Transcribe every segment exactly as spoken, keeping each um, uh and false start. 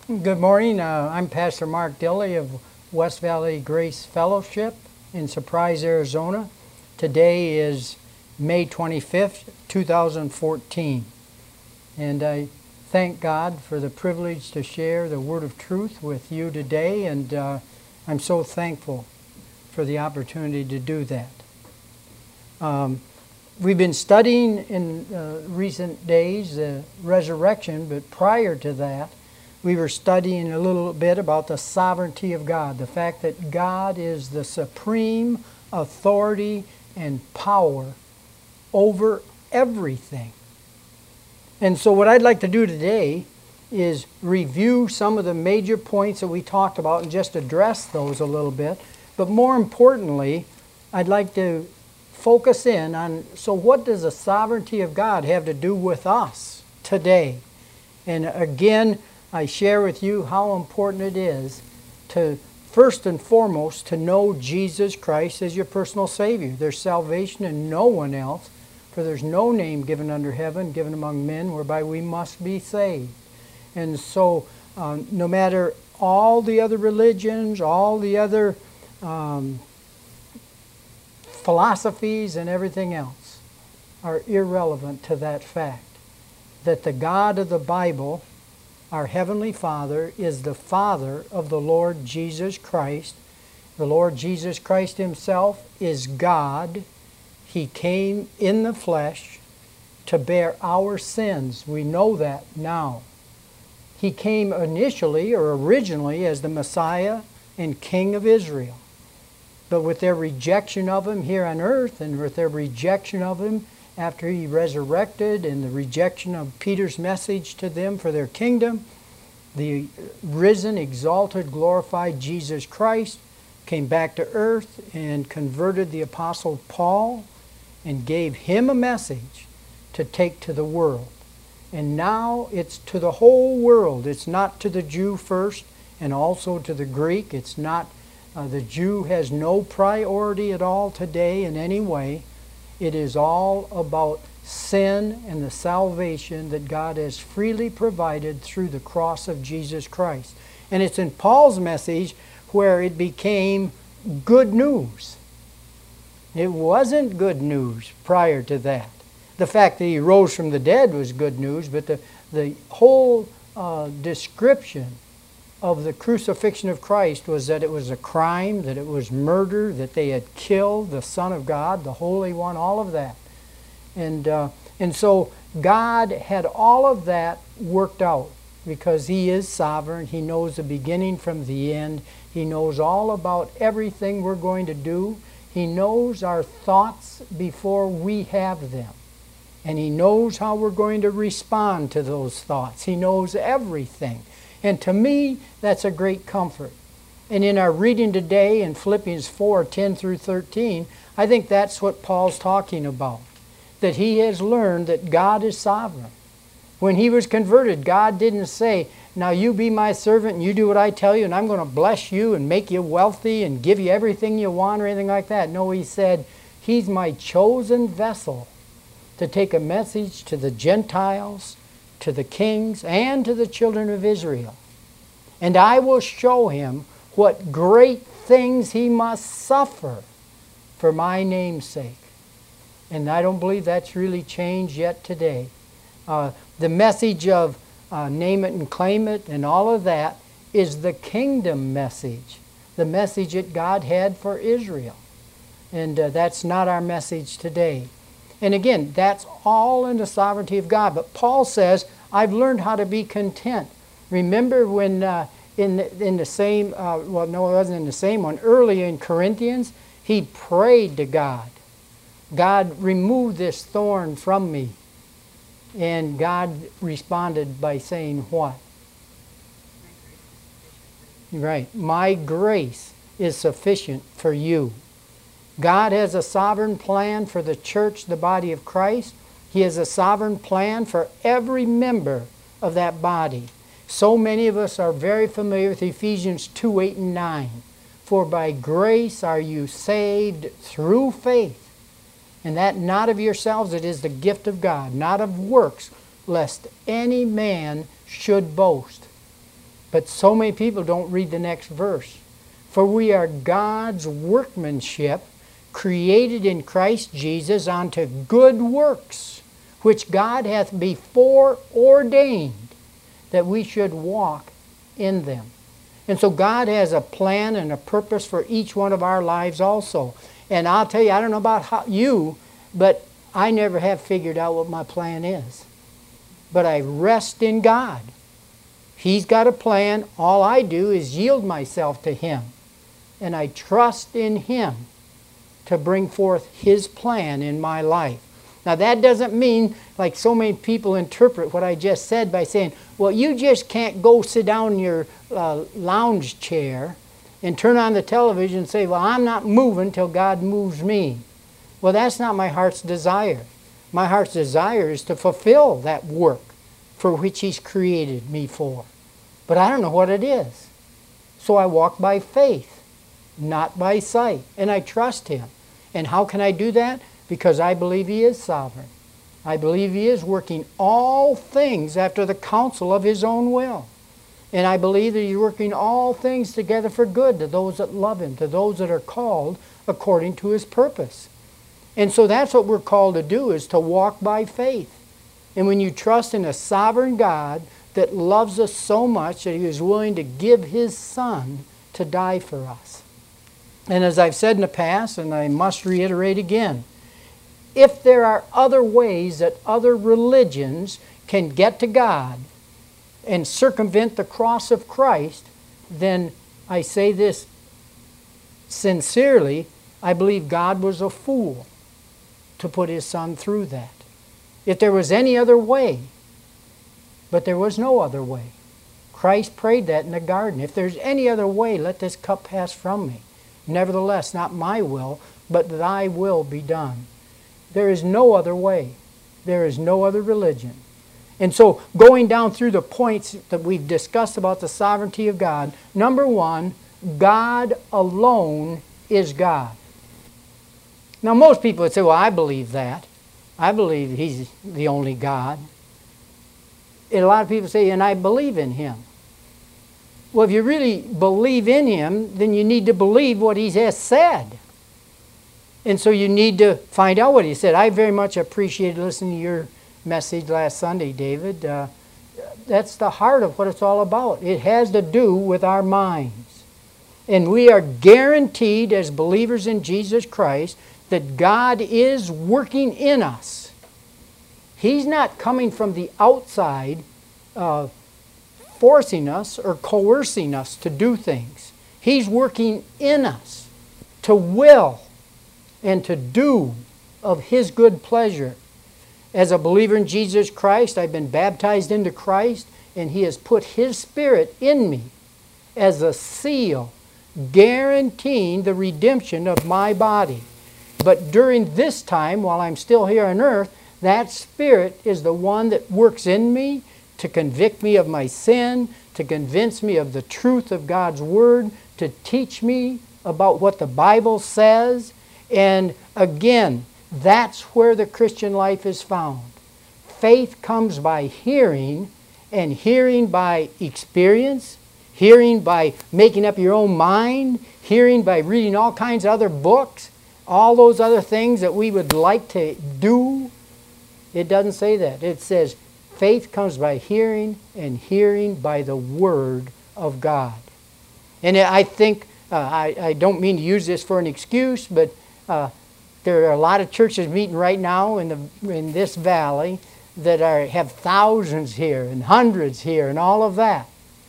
Good morning. Uh, I'm Pastor Mark Dilley of West Valley Grace Fellowship in Surprise, Arizona. Today is May twenty-fifth, two thousand fourteen. And I thank God for the privilege to share the word of truth with you today. And uh, I'm so thankful for the opportunity to do that. Um, we've been studying in uh, recent days the resurrection, but prior to that, we were studying a little bit about the sovereignty of God, the fact that God is the supreme authority and power over everything. And so what I'd like to do today is review some of the major points that we talked about and just address those a little bit. But more importantly, I'd like to focus in on, so what does the sovereignty of God have to do with us today? And again, I share with you how important it is to, first and foremost, to know Jesus Christ as your personal Savior. There's salvation in no one else, for there's no name given under heaven, given among men, whereby we must be saved. And so, um, no matter all the other religions, all the other um, philosophies and everything else are irrelevant to that fact, that the God of the Bible, our Heavenly Father, is the Father of the Lord Jesus Christ. The Lord Jesus Christ Himself is God. He came in the flesh to bear our sins. We know that now. He came initially or originally as the Messiah and King of Israel. But with their rejection of Him here on earth, and with their rejection of Him after He resurrected, and the rejection of Peter's message to them for their kingdom, the risen, exalted, glorified Jesus Christ came back to earth and converted the Apostle Paul and gave him a message to take to the world. And now it's to the whole world. It's not to the Jew first and also to the Greek. It's not, uh, the Jew has no priority at all today in any way. It is all about sin and the salvation that God has freely provided through the cross of Jesus Christ. And it's in Paul's message where it became good news. It wasn't good news prior to that. The fact that He rose from the dead was good news, but the, the whole uh, description of the crucifixion of Christ was that it was a crime, that it was murder, that they had killed the Son of God, the Holy One, all of that. And, uh, and so God had all of that worked out because He is sovereign. He knows the beginning from the end. He knows all about everything we're going to do. He knows our thoughts before we have them. And He knows how we're going to respond to those thoughts. He knows everything. And to me, that's a great comfort. And in our reading today in Philippians four, ten through thirteen, I think that's what Paul's talking about. That he has learned that God is sovereign. When he was converted, God didn't say, now you be my servant and you do what I tell you and I'm going to bless you and make you wealthy and give you everything you want or anything like that. No, He said, He's my chosen vessel to take a message to the Gentiles, to the kings, and to the children of Israel. And I will show him what great things he must suffer for my name's sake. And I don't believe that's really changed yet today. Uh, the message of uh, name it and claim it and all of that is the kingdom message, the message that God had for Israel. And uh, that's not our message today. And again, that's all in the sovereignty of God. But Paul says, I've learned how to be content. Remember when uh, in, the, in the same, uh, well, no, it wasn't in the same one, early in Corinthians, he prayed to God. God, remove this thorn from me. And God responded by saying what? Right. My grace is sufficient for you. God has a sovereign plan for the church, the body of Christ. He has a sovereign plan for every member of that body. So many of us are very familiar with Ephesians two, eight, and nine. For by grace are you saved through faith. And that not of yourselves, it is the gift of God, not of works, lest any man should boast. But so many people don't read the next verse. For we are God's workmanship, created in Christ Jesus unto good works, which God hath before ordained that we should walk in them. And so God has a plan and a purpose for each one of our lives also. And I'll tell you, I don't know about how, you, but I never have figured out what my plan is. But I rest in God. He's got a plan. All I do is yield myself to Him. And I trust in Him to bring forth His plan in my life. Now that doesn't mean, like so many people interpret what I just said by saying, well, you just can't go sit down in your uh, lounge chair and turn on the television and say, well, I'm not moving till God moves me. Well, that's not my heart's desire. My heart's desire is to fulfill that work for which He's created me for. But I don't know what it is. So I walk by faith, not by sight. And I trust Him. And how can I do that? Because I believe He is sovereign. I believe He is working all things after the counsel of His own will. And I believe that He's working all things together for good to those that love Him, to those that are called according to His purpose. And so that's what we're called to do, is to walk by faith. And when you trust in a sovereign God that loves us so much that He was willing to give His Son to die for us. And as I've said in the past, and I must reiterate again, if there are other ways that other religions can get to God and circumvent the cross of Christ, then I say this sincerely, I believe God was a fool to put His Son through that. If there was any other way, but there was no other way. Christ prayed that in the garden. If there's any other way, let this cup pass from me. Nevertheless, not my will, but thy will be done. There is no other way. There is no other religion. And so, going down through the points that we've discussed about the sovereignty of God, number one, God alone is God. Now, most people would say, well, I believe that. I believe He's the only God. And a lot of people say, and I believe in Him. Well, if you really believe in Him, then you need to believe what He has said. And so you need to find out what He said. I very much appreciated listening to your message last Sunday, David. Uh, that's the heart of what it's all about. It has to do with our minds. And we are guaranteed as believers in Jesus Christ that God is working in us. He's not coming from the outside uh, forcing us or coercing us to do things. He's working in us to will and to do of His good pleasure. As a believer in Jesus Christ, I've been baptized into Christ, and He has put His Spirit in me as a seal, guaranteeing the redemption of my body. But during this time, while I'm still here on earth, that Spirit is the one that works in me to convict me of my sin, to convince me of the truth of God's Word, to teach me about what the Bible says. And again, that's where the Christian life is found. Faith comes by hearing, and hearing by experience, hearing by making up your own mind, hearing by reading all kinds of other books, all those other things that we would like to do. It doesn't say that. It says faith comes by hearing, and hearing by the Word of God. And I think, uh, I, I don't mean to use this for an excuse, but uh, there are a lot of churches meeting right now in, the, in this valley that are, have thousands here and hundreds here and all of that.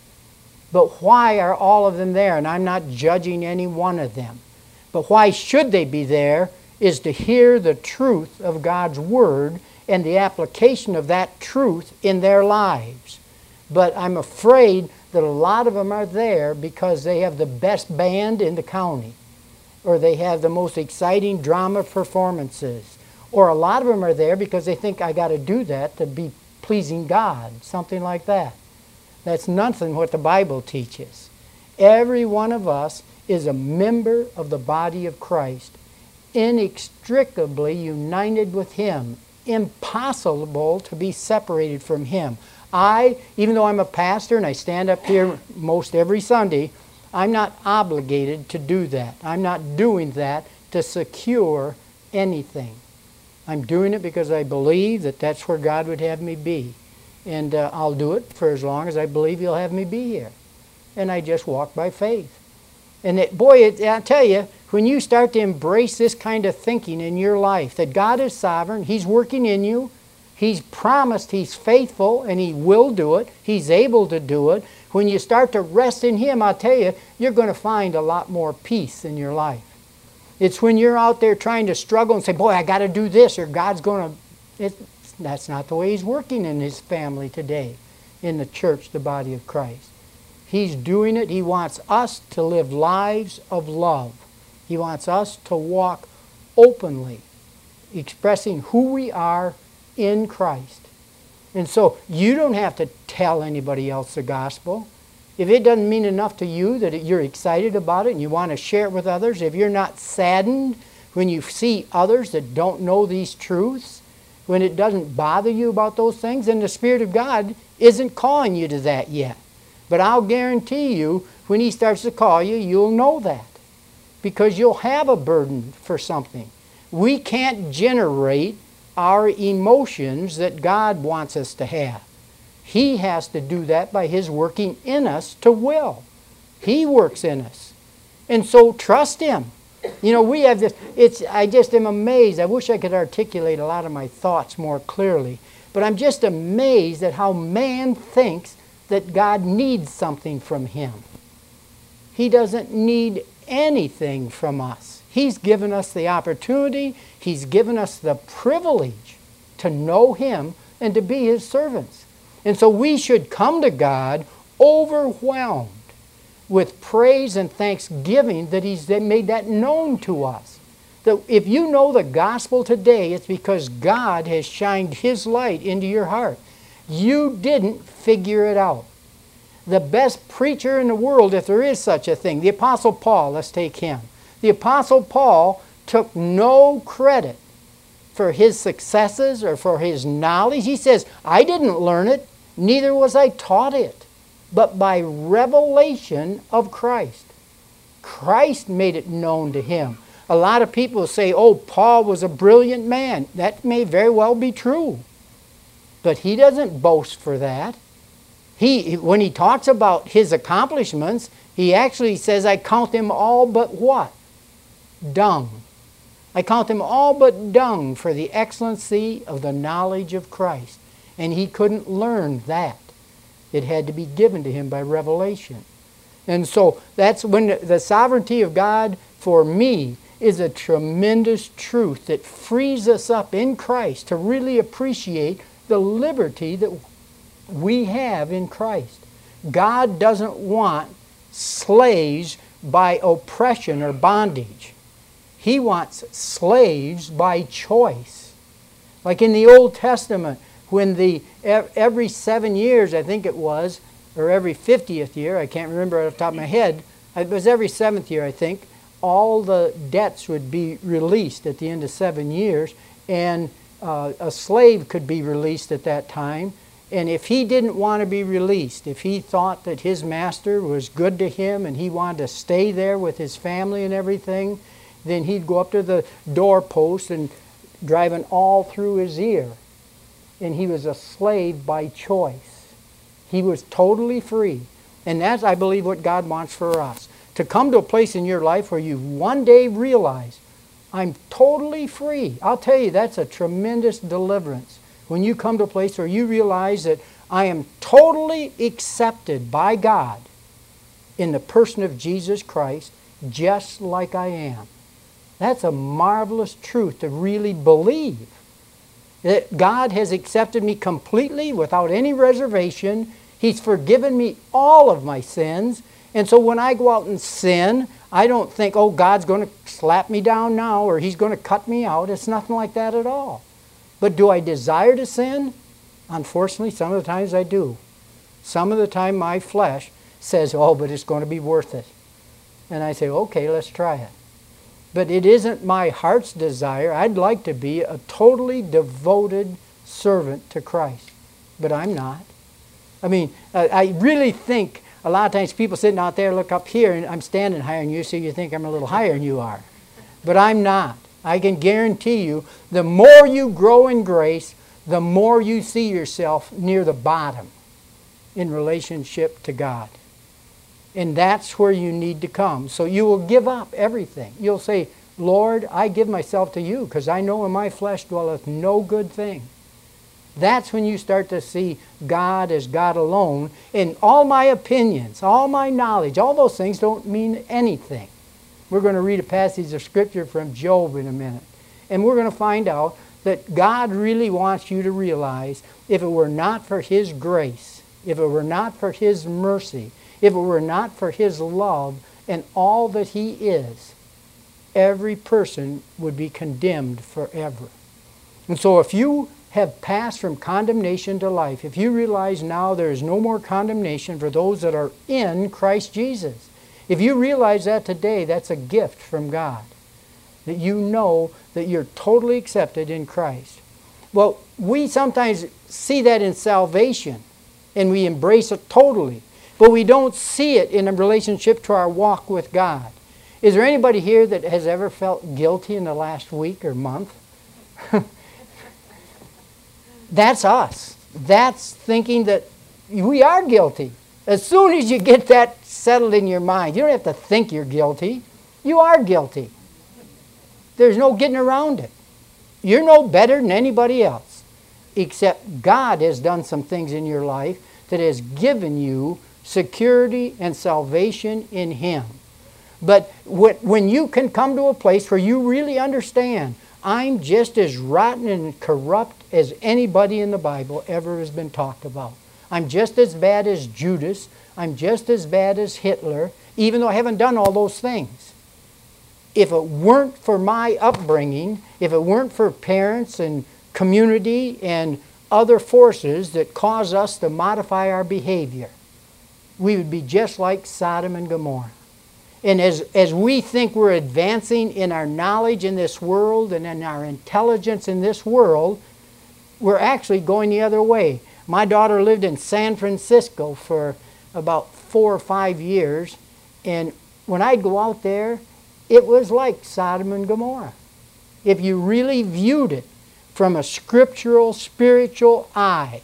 But why are all of them there? And I'm not judging any one of them. But why should they be there is to hear the truth of God's Word and the application of that truth in their lives. But I'm afraid that a lot of them are there because they have the best band in the county, or they have the most exciting drama performances, or a lot of them are there because they think I got to do that to be pleasing God, something like that. That's nothing what the Bible teaches. Every one of us is a member of the body of Christ, inextricably united with Him, impossible to be separated from Him. I, even though I'm a pastor and I stand up here most every Sunday, I'm not obligated to do that. I'm not doing that to secure anything. I'm doing it because I believe that that's where God would have me be. And uh, I'll do it for as long as I believe He'll have me be here. And I just walk by faith. And it, boy, it, I tell you, when you start to embrace this kind of thinking in your life, that God is sovereign, He's working in you, He's promised He's faithful, and He will do it, He's able to do it. When you start to rest in Him, I'll tell you, you're going to find a lot more peace in your life. It's when you're out there trying to struggle and say, boy, I got to do this, or God's going to... It, that's not the way He's working in His family today, in the church, the body of Christ. He's doing it. He wants us to live lives of love. He wants us to walk openly, expressing who we are in Christ. And so you don't have to tell anybody else the gospel. If it doesn't mean enough to you that you're excited about it and you want to share it with others, if you're not saddened when you see others that don't know these truths, when it doesn't bother you about those things, then the Spirit of God isn't calling you to that yet. But I'll guarantee you, when He starts to call you, you'll know that. Because you'll have a burden for something. We can't generate our emotions that God wants us to have. He has to do that by His working in us to will. He works in us. And so trust Him. You know, we have this, it's, I just am amazed. I wish I could articulate a lot of my thoughts more clearly. But I'm just amazed at how man thinks that God needs something from him. He doesn't need anything from us. He's given us the opportunity. He's given us the privilege to know Him and to be His servants. And so we should come to God overwhelmed with praise and thanksgiving that He's made that known to us. That if you know the gospel today, it's because God has shined His light into your heart. You didn't figure it out. The best preacher in the world, if there is such a thing, the Apostle Paul, let's take him. The Apostle Paul took no credit for his successes or for his knowledge. He says, I didn't learn it, neither was I taught it, but by revelation of Christ. Christ made it known to him. A lot of people say, oh, Paul was a brilliant man. That may very well be true. But he doesn't boast for that. He, when he talks about his accomplishments, he actually says, I count them all but what? Dung. I count them all but dung for the excellency of the knowledge of Christ. And he couldn't learn that. It had to be given to him by revelation. And so that's when the, the sovereignty of God for me is a tremendous truth that frees us up in Christ to really appreciate the liberty that we have in Christ. God doesn't want slaves by oppression or bondage. He wants slaves by choice. Like in the Old Testament, when the every seven years, I think it was, or every fiftieth year, I can't remember off the top of my head, it was every seventh year, I think, all the debts would be released at the end of seven years, and uh, a slave could be released at that time. And if he didn't want to be released, if he thought that his master was good to him and he wanted to stay there with his family and everything, then he'd go up to the doorpost and drive an awl through his ear. And he was a slave by choice. He was totally free. And that's, I believe, what God wants for us. To come to a place in your life where you one day realize, I'm totally free. I'll tell you, that's a tremendous deliverance. When you come to a place where you realize that I am totally accepted by God in the person of Jesus Christ, just like I am. That's a marvelous truth to really believe. That God has accepted me completely without any reservation. He's forgiven me all of my sins. And so when I go out and sin, I don't think, oh, God's going to slap me down now or He's going to cut me out. It's nothing like that at all. But do I desire to sin? Unfortunately, some of the times I do. Some of the time my flesh says, oh, but it's going to be worth it. And I say, okay, let's try it. But it isn't my heart's desire. I'd like to be a totally devoted servant to Christ. But I'm not. I mean, uh, I really think a lot of times people sitting out there look up here, and I'm standing higher than you, so you think I'm a little higher than you are. But I'm not. I can guarantee you, the more you grow in grace, the more you see yourself near the bottom in relationship to God. And that's where you need to come. So you will give up everything. You'll say, Lord, I give myself to you, because I know in my flesh dwelleth no good thing. That's when you start to see God as God alone. And all my opinions, all my knowledge, all those things don't mean anything. We're going to read a passage of Scripture from Job in a minute. And we're going to find out that God really wants you to realize, if it were not for His grace, if it were not for His mercy, if it were not for His love and all that He is, every person would be condemned forever. And so if you have passed from condemnation to life, if you realize now there is no more condemnation for those that are in Christ Jesus, if you realize that today, that's a gift from God, that you know that you're totally accepted in Christ. Well, we sometimes see that in salvation, and we embrace it totally, but we don't see it in a relationship to our walk with God. Is there anybody here that has ever felt guilty in the last week or month? That's us. That's thinking that we are guilty. As soon as you get that settled in your mind, you don't have to think you're guilty. You are guilty. There's no getting around it. You're no better than anybody else, except God has done some things in your life that has given you security and salvation in Him. But when you can come to a place where you really understand, I'm just as rotten and corrupt as anybody in the Bible ever has been talked about. I'm just as bad as Judas. I'm just as bad as Hitler, even though I haven't done all those things. If it weren't for my upbringing, if it weren't for parents and community and other forces that cause us to modify our behavior, we would be just like Sodom and Gomorrah. And as, as we think we're advancing in our knowledge in this world and in our intelligence in this world, we're actually going the other way. My daughter lived in San Francisco for about four or five years, and when I'd go out there, it was like Sodom and Gomorrah. If you really viewed it from a scriptural, spiritual eye,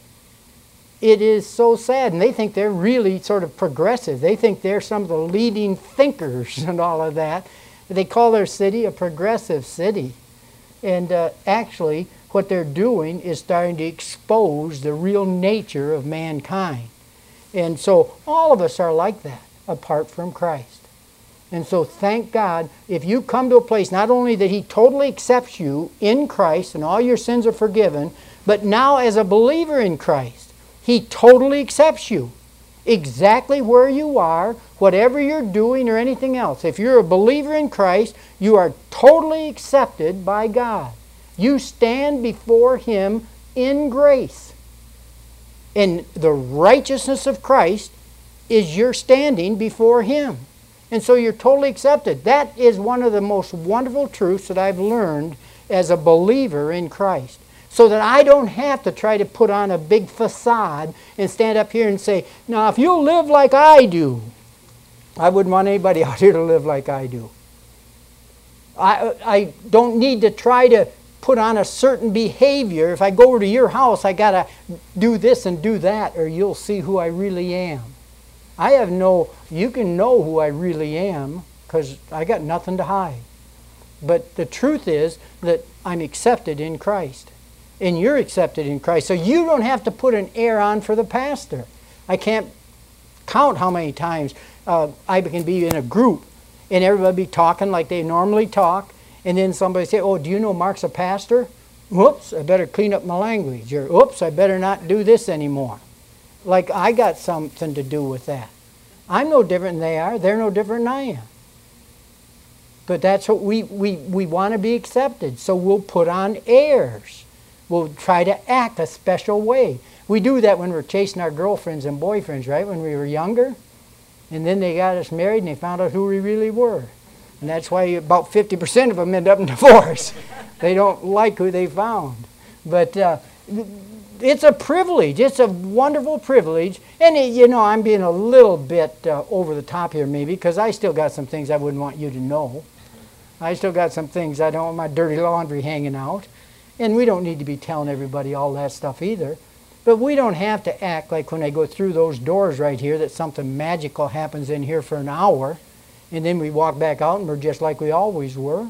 it is so sad. And they think they're really sort of progressive. They think they're some of the leading thinkers and all of that. They call their city a progressive city. And uh, actually, what they're doing is starting to expose the real nature of mankind. And so all of us are like that, apart from Christ. And so thank God, if you come to a place, not only that He totally accepts you in Christ and all your sins are forgiven, but now as a believer in Christ, He totally accepts you. Exactly where you are, whatever you're doing or anything else. If you're a believer in Christ, you are totally accepted by God. You stand before Him in grace. And the righteousness of Christ is your standing before Him. And so you're totally accepted. That is one of the most wonderful truths that I've learned as a believer in Christ. So that I don't have to try to put on a big facade and stand up here and say, now if you'll live like I do. I wouldn't want anybody out here to live like I do. I, I don't need to try to put on a certain behavior. If I go over to your house, I got to do this and do that, or you'll see who I really am. I have no, you can know who I really am because I got nothing to hide. But the truth is that I'm accepted in Christ. And you're accepted in Christ. So you don't have to put an air on for the pastor. I can't count how many times uh, I can be in a group and everybody be talking like they normally talk, and then somebody say, oh, do you know Mark's a pastor? Whoops, I better clean up my language. Or, oops, I better not do this anymore. Like I got something to do with that. I'm no different than they are. They're no different than I am. But that's what we, we, we want to be accepted. So we'll put on airs. We'll try to act a special way. We do that when we're chasing our girlfriends and boyfriends, right? When we were younger. And then they got us married and they found out who we really were. And that's why about fifty percent of them end up in divorce. They don't like who they found. But uh, it's a privilege. It's a wonderful privilege. And, it, you know, I'm being a little bit uh, over the top here maybe because I still got some things I wouldn't want you to know. I still got some things I don't want my dirty laundry hanging out. And we don't need to be telling everybody all that stuff either. But we don't have to act like when I go through those doors right here that something magical happens in here for an hour and then we walk back out and we're just like we always were.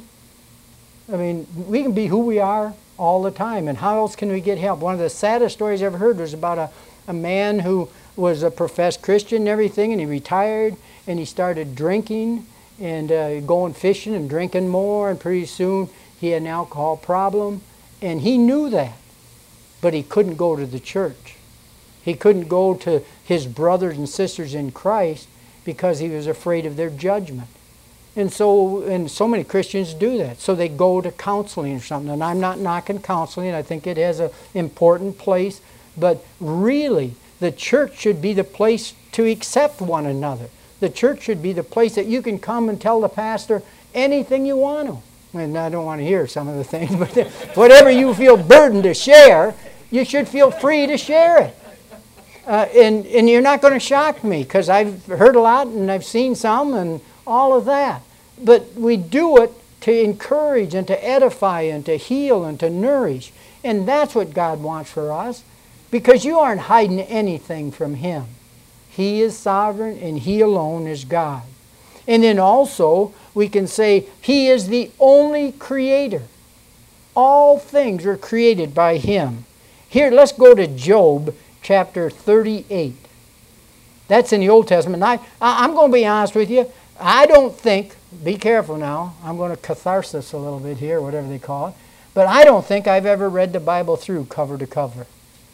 I mean, we can be who we are all the time. And how else can we get help? One of the saddest stories I ever heard was about a, a man who was a professed Christian and everything, and he retired and he started drinking and uh, going fishing and drinking more, and pretty soon he had an alcohol problem. And he knew that. But he couldn't go to the church. He couldn't go to his brothers and sisters in Christ because he was afraid of their judgment. And so and so many Christians do that. So they go to counseling or something. And I'm not knocking counseling. I think it has an important place. But really, the church should be the place to accept one another. The church should be the place that you can come and tell the pastor anything you want to. And I don't want to hear some of the things, but whatever you feel burdened to share, you should feel free to share it. Uh, and, and you're not going to shock me because I've heard a lot and I've seen some and all of that. But we do it to encourage and to edify and to heal and to nourish. And that's what God wants for us, because you aren't hiding anything from Him. He is sovereign and He alone is God. And then also we can say He is the only creator. All things are created by Him. Here, let's go to Job chapter thirty-eight. That's in the Old Testament. I, I, I'm going to be honest with you. I don't think, be careful now, I'm going to catharsis a little bit here, whatever they call it, but I don't think I've ever read the Bible through cover to cover.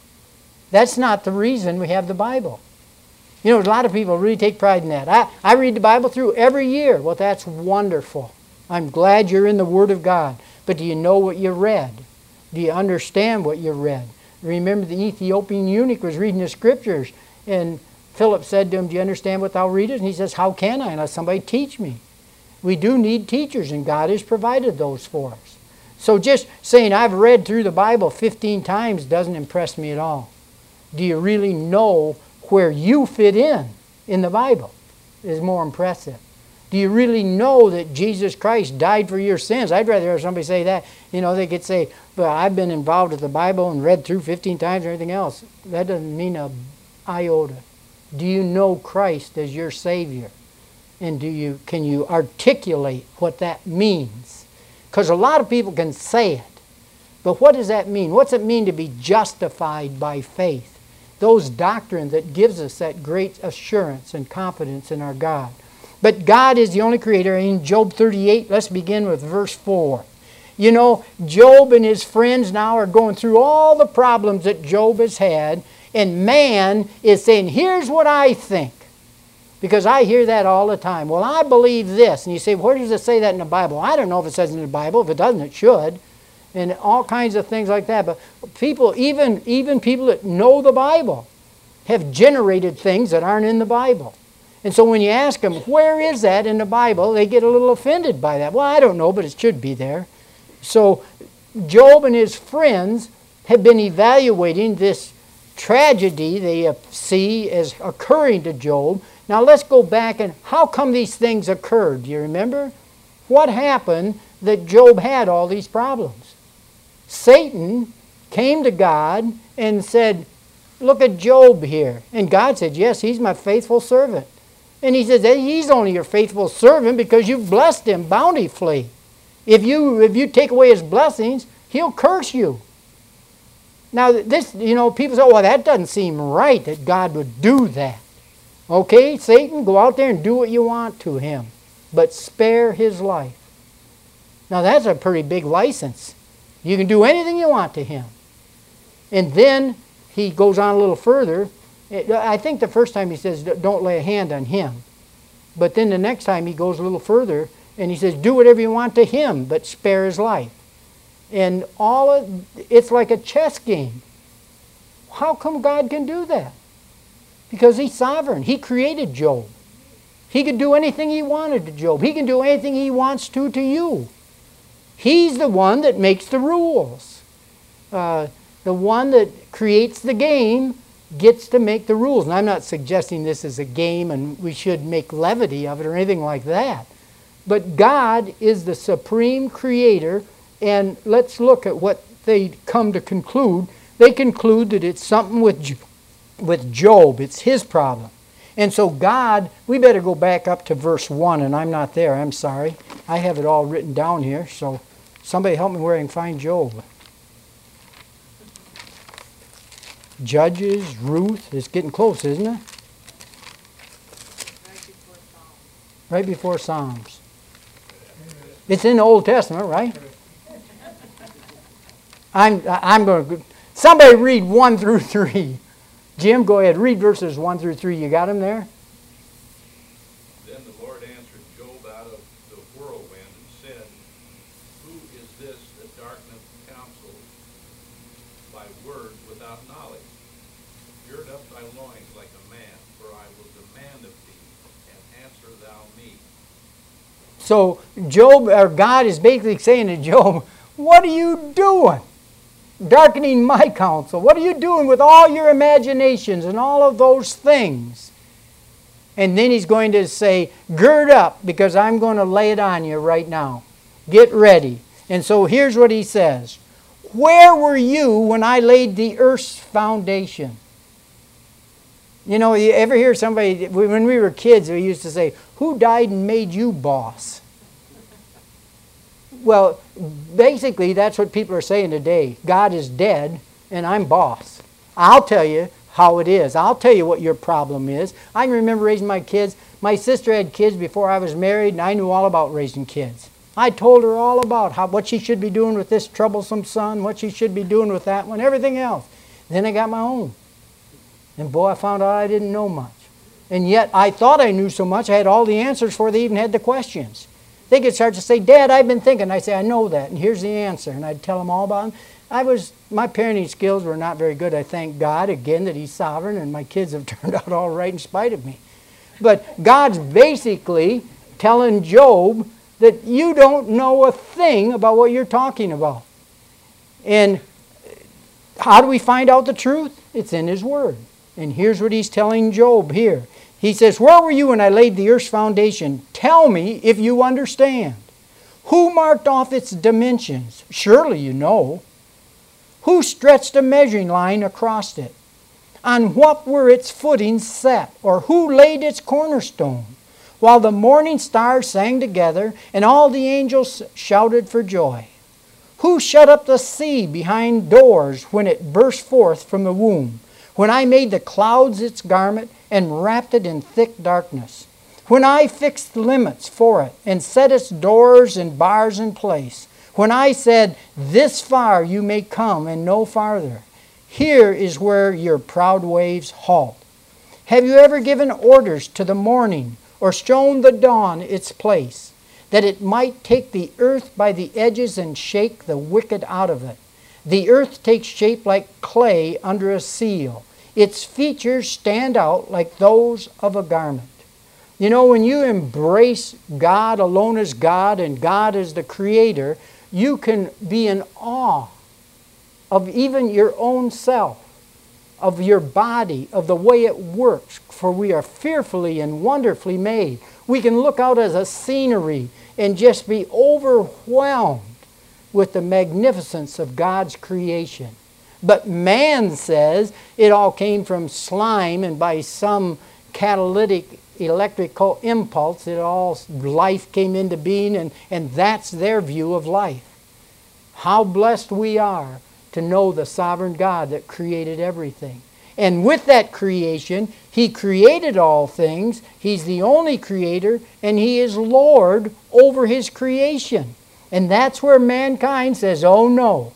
That's not the reason we have the Bible. You know, a lot of people really take pride in that. I, I read the Bible through every year. Well, that's wonderful. I'm glad you're in the Word of God. But do you know what you read? Do you understand what you read? Remember the Ethiopian eunuch was reading the Scriptures, and Philip said to him, do you understand what thou readest? And he says, how can I unless somebody teach me? We do need teachers, and God has provided those for us. So just saying I've read through the Bible fifteen times doesn't impress me at all. Do you really know where you fit in in the Bible? Is more impressive. Do you really know that Jesus Christ died for your sins? I'd rather have somebody say that. You know, they could say, well, I've been involved with the Bible and read through fifteen times or anything else. That doesn't mean a iota. Do you know Christ as your Savior? And do you can you articulate what that means? Because a lot of people can say it. But what does that mean? What's it mean to be justified by faith? Those doctrines that gives us that great assurance and confidence in our God. But God is the only creator. In Job thirty-eight, let's begin with verse four. You know, Job and his friends now are going through all the problems that Job has had, and man is saying, here's what I think. Because I hear that all the time. Well, I believe this. And you say, where does it say that in the Bible? I don't know if it says in the Bible. If it doesn't, it should. And all kinds of things like that. But people, even, even people that know the Bible, have generated things that aren't in the Bible. And so when you ask them, where is that in the Bible, they get a little offended by that. Well, I don't know, but it should be there. So Job and his friends have been evaluating this tragedy they see as occurring to Job. Now let's go back and how come these things occurred? Do you remember? What happened that Job had all these problems? Satan came to God and said, look at Job here. And God said, yes, he's my faithful servant. And he says, hey, he's only your faithful servant because you've blessed him bountifully. If you, if you take away his blessings, he'll curse you. Now, this, you know, people say, well, that doesn't seem right that God would do that. Okay, Satan, go out there and do what you want to him, but spare his life. Now, that's a pretty big license. You can do anything you want to him. And then he goes on a little further. I think the first time he says, don't lay a hand on him. But then the next time he goes a little further and he says, do whatever you want to him, but spare his life. And all of, it's like a chess game. How come God can do that? Because he's sovereign. He created Job. He could do anything he wanted to Job. He can do anything he wants to to you. He's the one that makes the rules. Uh, The one that creates the game gets to make the rules. And I'm not suggesting this is a game and we should make levity of it or anything like that. But God is the supreme creator, and let's look at what they come to conclude. They conclude that it's something with, with Job. It's his problem. And so God, we better go back up to verse one, and I'm not there, I'm sorry. I have it all written down here, so somebody help me where I can find Job. Judges, Ruth, it's getting close, isn't it? Right before Psalms. Right before Psalms. It's in the Old Testament, right? I'm, I'm going to... Somebody read one through three. Jim, go ahead. Read verses one through three. You got them there? Then the Lord answered Job out of the whirlwind and said, Who is this that darkeneth counsel by words without knowledge? Gird up thy loins like a man, for I will demand of thee, and answer thou me. So Job, or God is basically saying to Job, what are you doing? Darkening my counsel. What are you doing with all your imaginations and all of those things? And then he's going to say, gird up, because I'm going to lay it on you right now. Get ready. And so here's what he says. Where were you when I laid the earth's foundation? You know, you ever hear somebody, when we were kids, we used to say, who died and made you boss? Well, basically, that's what people are saying today. God is dead, and I'm boss. I'll tell you how it is. I'll tell you what your problem is. I can remember raising my kids. My sister had kids before I was married, and I knew all about raising kids. I told her all about how, what she should be doing with this troublesome son, what she should be doing with that one, everything else. Then I got my own. And boy, I found out I didn't know much. And yet, I thought I knew so much, I had all the answers before they even had the questions. They could start to say, Dad, I've been thinking. I say, I know that, and here's the answer. And I'd tell them all about it. I was, my parenting skills were not very good. I thank God, again, that He's sovereign, and my kids have turned out all right in spite of me. But God's basically telling Job that you don't know a thing about what you're talking about. And how do we find out the truth? It's in His Word. And here's what He's telling Job here. He says, where were you when I laid the earth's foundation? Tell me if you understand. Who marked off its dimensions? Surely you know. Who stretched a measuring line across it? On what were its footings set? Or who laid its cornerstone? While the morning stars sang together, and all the angels shouted for joy. Who shut up the sea behind doors when it burst forth from the womb? When I made the clouds its garment, and wrapped it in thick darkness. When I fixed limits for it, and set its doors and bars in place. When I said, this far you may come and no farther. Here is where your proud waves halt. Have you ever given orders to the morning, or shown the dawn its place, that it might take the earth by the edges and shake the wicked out of it? The earth takes shape like clay under a seal. Its features stand out like those of a garment. You know, when you embrace God alone as God and God as the Creator, you can be in awe of even your own self, of your body, of the way it works, for we are fearfully and wonderfully made. We can look out as a scenery and just be overwhelmed with the magnificence of God's creation. But man says it all came from slime, and by some catalytic electrical impulse, it all life came into being, and, and that's their view of life. How blessed we are to know the sovereign God that created everything. And with that creation, He created all things. He's the only creator, and He is Lord over His creation. And that's where mankind says, oh no.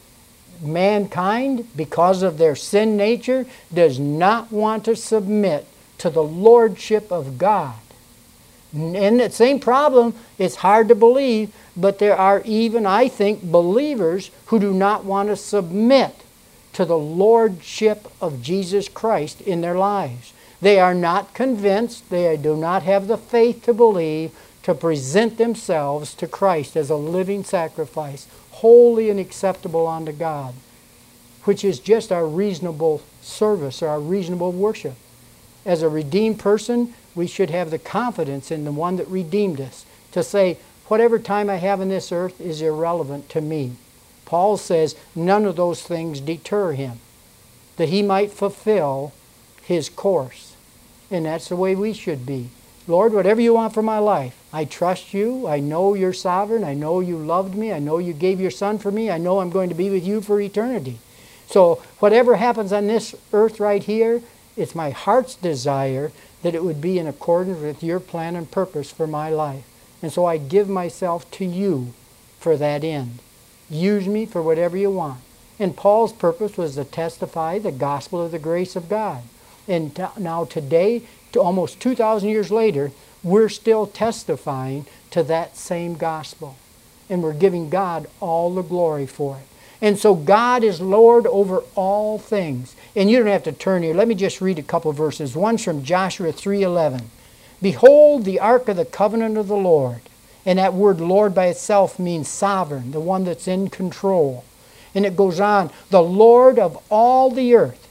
Mankind, because of their sin nature, does not want to submit to the lordship of God. And the same problem, it's hard to believe, but there are even, I think, believers who do not want to submit to the lordship of Jesus Christ in their lives. They are not convinced, they do not have the faith to believe, to present themselves to Christ as a living sacrifice, holy and acceptable unto God. which is just our reasonable service or our reasonable worship. As a redeemed person, we should have the confidence in the one that redeemed us to say, whatever time I have on this earth is irrelevant to me. Paul says none of those things deter him, that he might fulfill his course. And that's the way we should be. Lord, whatever you want for my life, I trust you. I know you're sovereign. I know you loved me. I know you gave your son for me. I know I'm going to be with you for eternity. So whatever happens on this earth right here, it's my heart's desire that it would be in accordance with your plan and purpose for my life. And so I give myself to you for that end. Use me for whatever you want. And Paul's purpose was to testify the gospel of the grace of God. And t- now today, to almost two thousand years later, we're still testifying to that same gospel. And we're giving God all the glory for it. And so God is Lord over all things. And you don't have to turn here. Let me just read a couple verses. One's from Joshua three eleven. Behold the ark of the covenant of the Lord. And that word Lord by itself means sovereign, the one that's in control. And it goes on, the Lord of all the earth.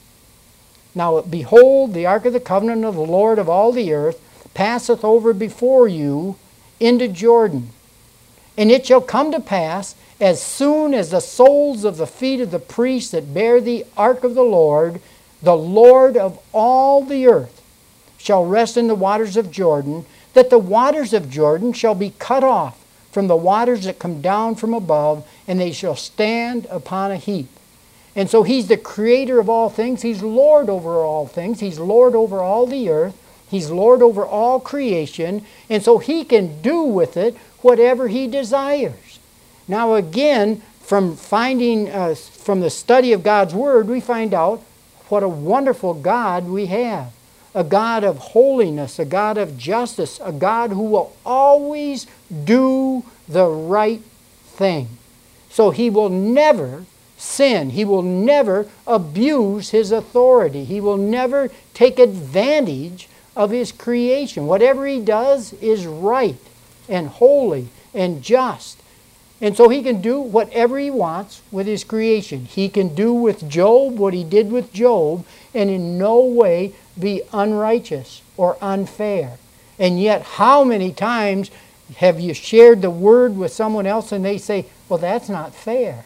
Now behold, the ark of the covenant of the Lord of all the earth passeth over before you into Jordan. And it shall come to pass, as soon as the soles of the feet of the priests that bear the ark of the Lord, the Lord of all the earth, shall rest in the waters of Jordan, that the waters of Jordan shall be cut off from the waters that come down from above, and they shall stand upon a heap. And so he's the creator of all things. He's Lord over all things. He's Lord over all the earth. He's Lord over all creation. And so he can do with it whatever he desires. Now again, from finding, uh, from the study of God's Word, we find out what a wonderful God we have. A God of holiness, a God of justice, a God who will always do the right thing. So he will never sin. He will never abuse his authority. He will never take advantage of his creation. Whatever he does is right and holy and just. And so he can do whatever he wants with his creation. He can do with Job what he did with Job, and in no way be unrighteous or unfair. And yet, how many times have you shared the word with someone else and they say, well, that's not fair?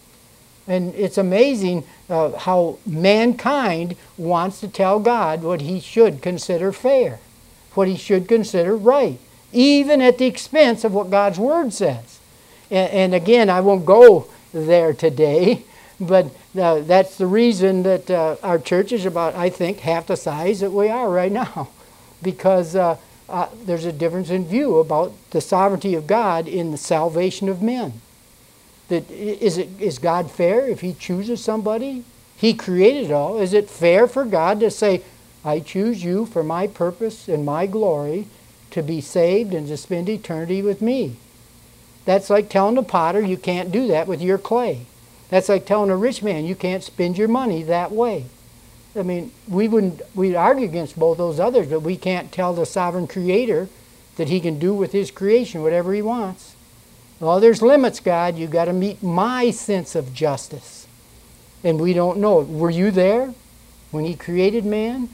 And it's amazing uh, how mankind wants to tell God what he should consider fair, what he should consider right, even at the expense of what God's Word says. And, and again, I won't go there today, but uh, that's the reason that uh, our church is about, I think, half the size that we are right now. Because uh, uh, there's a difference in view about the sovereignty of God in the salvation of men. That is, it, is God fair if he chooses somebody? He created it all. Is it fair for God to say, I choose you for my purpose and my glory to be saved and to spend eternity with me? That's like telling a potter you can't do that with your clay. That's like telling a rich man you can't spend your money that way. I mean, we wouldn't we'd argue against both those others, but we can't tell the sovereign creator that he can do with his creation whatever he wants. Well, there's limits, God. You've got to meet my sense of justice. And we don't know. Were you there when he created man?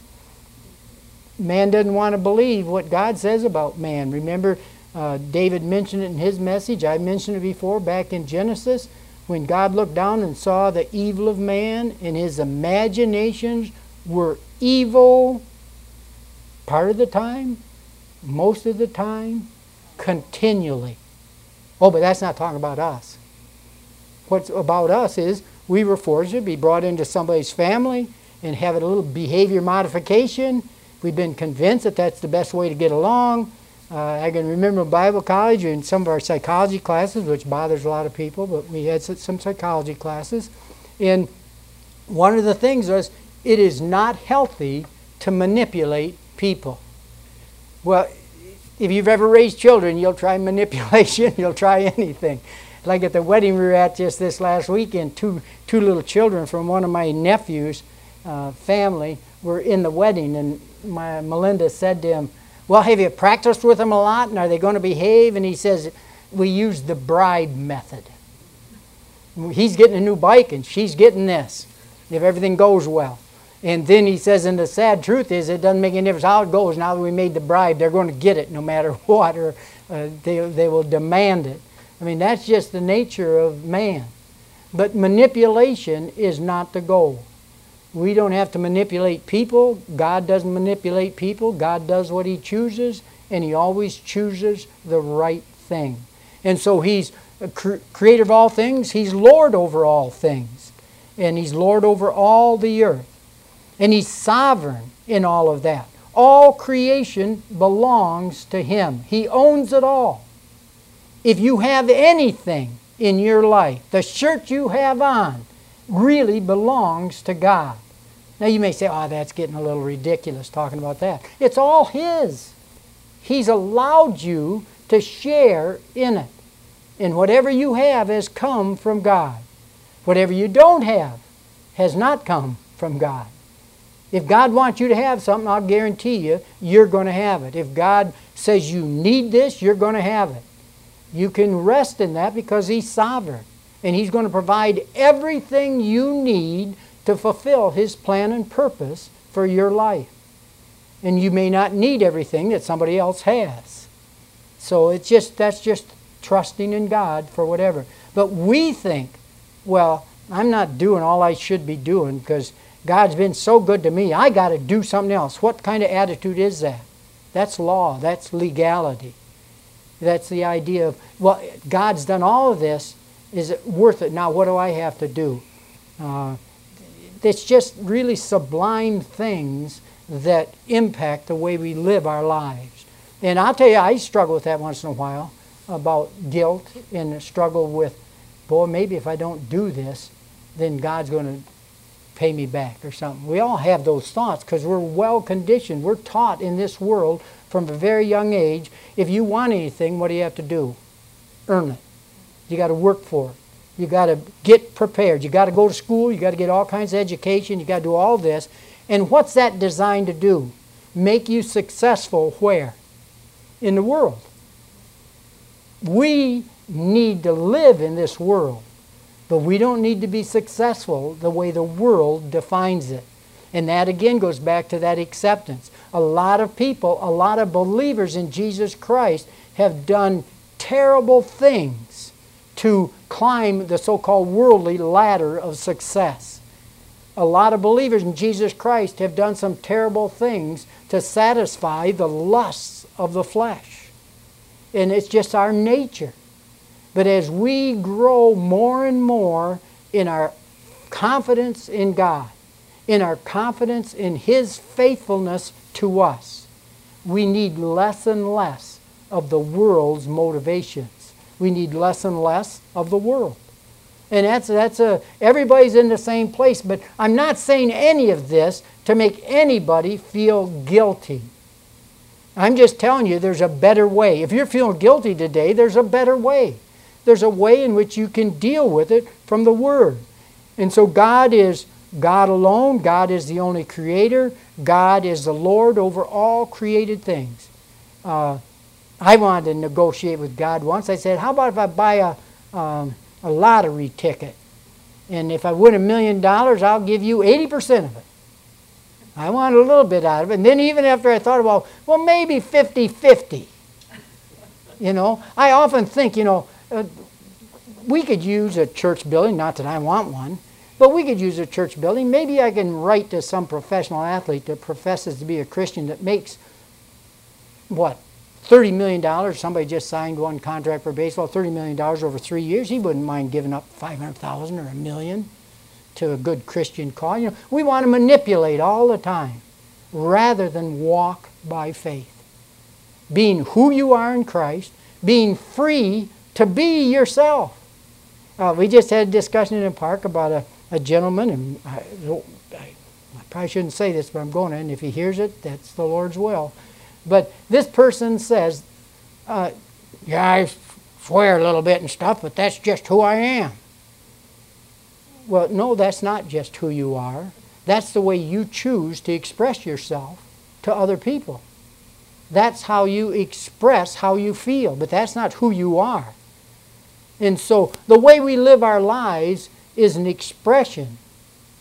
Man doesn't want to believe what God says about man. Remember, uh, David mentioned it in his message. I mentioned it before back in Genesis. When God looked down and saw the evil of man and his imaginations were evil part of the time, most of the time, continually. Oh, but that's not talking about us. What's about us is we were forced to be brought into somebody's family and have a little behavior modification. We've been convinced that that's the best way to get along. Uh, I can remember in Bible college in some of our psychology classes, which bothers a lot of people, but we had some psychology classes. And one of the things was, it is not healthy to manipulate people. Well, if you've ever raised children, you'll try manipulation, you'll try anything. Like at the wedding we were at just this last weekend, two, two little children from one of my nephew's uh, family were in the wedding, and my Melinda said to him, well, have you practiced with them a lot, and are they going to behave? And he says, we use the bribe method. He's getting a new bike, and she's getting this. if everything goes well. And then he says, and the sad truth is, it doesn't make any difference how it goes. Now that we made the bribe, they're going to get it no matter what, or uh, they, they will demand it. I mean, that's just the nature of man. But manipulation is not the goal. We don't have to manipulate people. God doesn't manipulate people. God does what He chooses, and He always chooses the right thing. And so He's cre- creator of all things. He's Lord over all things. And He's Lord over all the earth. And He's sovereign in all of that. All creation belongs to Him. He owns it all. If you have anything in your life, the shirt you have on really belongs to God. Now you may say, oh, that's getting a little ridiculous talking about that. It's all His. He's allowed you to share in it. And whatever you have has come from God. Whatever you don't have has not come from God. If God wants you to have something, I'll guarantee you, you're going to have it. If God says you need this, you're going to have it. You can rest in that because He's sovereign. And He's going to provide everything you need to fulfill His plan and purpose for your life. And you may not need everything that somebody else has. So it's just that's just trusting in God for whatever. But we think, well, I'm not doing all I should be doing because God's been so good to me. I got to do something else. What kind of attitude is that? That's law. That's legality. That's the idea of, well, God's done all of this. Is it worth it? Now what do I have to do? Uh, it's just really sublime things that impact the way we live our lives. And I'll tell you, I struggle with that once in a while, about guilt and struggle with, boy, maybe if I don't do this, then God's going to pay me back or something. We all have those thoughts because we're well conditioned. We're taught in this world from a very young age, if you want anything, what do you have to do? Earn it. You got to work for it. You got to get prepared. You got to go to school. You got to get all kinds of education. You got to do all this. And what's that designed to do? Make you successful where? In the world. We need to live in this world, but we don't need to be successful the way the world defines it. And that again goes back to that acceptance. A lot of people, a lot of believers in Jesus Christ have done terrible things to climb the so-called worldly ladder of success. A lot of believers in Jesus Christ have done some terrible things to satisfy the lusts of the flesh. And it's just our nature. But as we grow more and more in our confidence in God, in our confidence in His faithfulness to us, we need less and less of the world's motivations. We need less and less of the world. And that's, that's a, everybody's in the same place, but I'm not saying any of this to make anybody feel guilty. I'm just telling you there's a better way. If you're feeling guilty today, there's a better way. There's a way in which you can deal with it from the Word. And so God is God alone. God is the only creator. God is the Lord over all created things. Uh, I wanted to negotiate with God once. I said, how about if I buy a, um, a lottery ticket? And if I win a million dollars, I'll give you eighty percent of it. I wanted a little bit out of it. And then even after I thought about, well, maybe fifty fifty. You know, I often think, you know, uh, we could use a church building, not that I want one, but we could use a church building. Maybe I can write to some professional athlete that professes to be a Christian that makes, what, thirty million dollars. Somebody just signed one contract for baseball, thirty million dollars over three years. He wouldn't mind giving up five hundred thousand dollars or a million to a good Christian cause. You know, we want to manipulate all the time rather than walk by faith. Being who you are in Christ, being free to be yourself. Uh, we just had a discussion in the park about a, a gentleman, and I, I, I probably shouldn't say this, but I'm going to, and if he hears it, that's the Lord's will. But this person says, uh, yeah, I swear a little bit and stuff, but that's just who I am. Well, no, that's not just who you are. That's the way you choose to express yourself to other people. That's how you express how you feel, but that's not who you are. And so the way we live our lives is an expression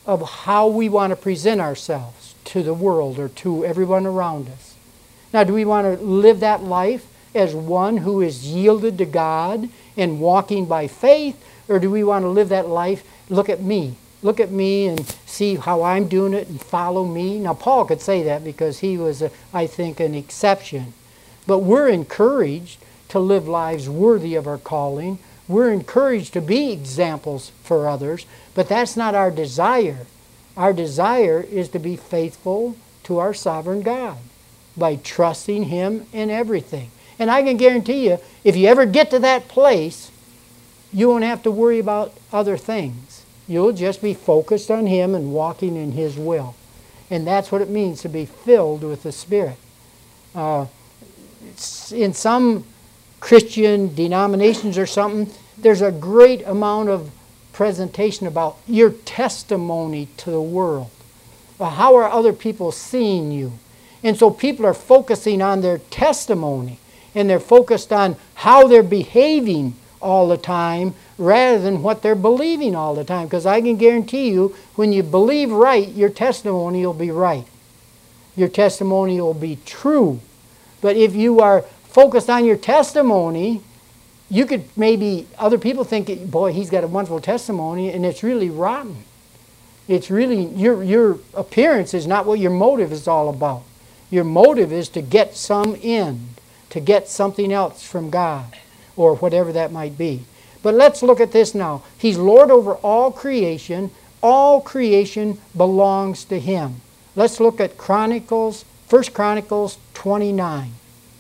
of how we want to present ourselves to the world or to everyone around us. Now, do we want to live that life as one who is yielded to God and walking by faith, or do we want to live that life, look at me, look at me and see how I'm doing it and follow me? Now, Paul could say that because he was, a, I think, an exception. But we're encouraged to live lives worthy of our calling. We're encouraged to be examples for others, but that's not our desire. Our desire is to be faithful to our sovereign God by trusting Him in everything. And I can guarantee you, if you ever get to that place, you won't have to worry about other things. You'll just be focused on Him and walking in His will. And that's what it means to be filled with the Spirit. Uh, in some Christian denominations or something, there's a great amount of presentation about your testimony to the world. Well, how are other people seeing you? And so people are focusing on their testimony, and they're focused on how they're behaving all the time rather than what they're believing all the time. Because I can guarantee you, when you believe right, your testimony will be right. Your testimony will be true. But if you are focused on your testimony, you could maybe, other people think, boy, he's got a wonderful testimony, and it's really rotten. It's really, your, your appearance is not what your motive is all about. Your motive is to get some end, to get something else from God, or whatever that might be. But let's look at this now. He's Lord over all creation. All creation belongs to Him. Let's look at Chronicles, First Chronicles twenty-nine.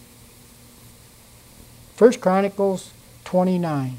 First Chronicles twenty-nine.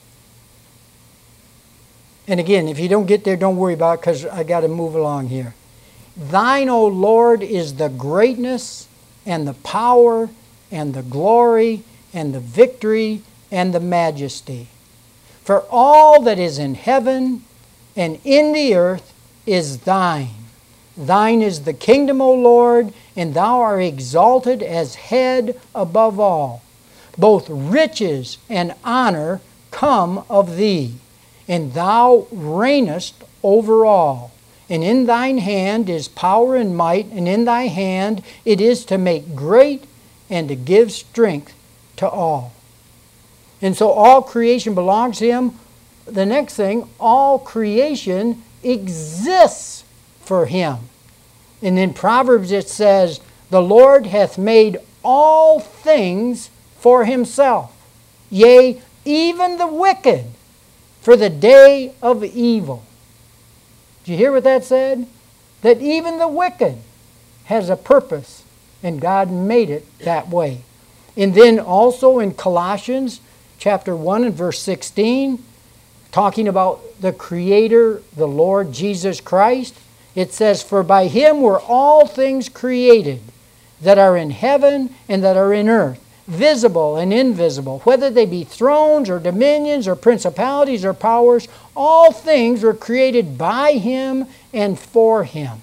And again, if you don't get there, don't worry about it, because I got to move along here. Thine, O Lord, is the greatness and the power and the glory and the victory and the majesty. For all that is in heaven and in the earth is Thine. Thine is the kingdom, O Lord, and Thou art exalted as head above all. Both riches and honor come of Thee, and Thou reignest over all. And in Thine hand is power and might, and in Thy hand it is to make great and to give strength to all. And so all creation belongs to Him. The next thing, all creation exists for Him. And in Proverbs it says, the Lord hath made all things for Himself, yea, even the wicked, for the day of evil. Did you hear what that said? That even the wicked has a purpose, and God made it that way. And then also in Colossians chapter one and verse sixteen, talking about the Creator, the Lord Jesus Christ, it says, for by Him were all things created that are in heaven and that are in earth, visible and invisible, whether they be thrones or dominions or principalities or powers, all things were created by Him and for Him.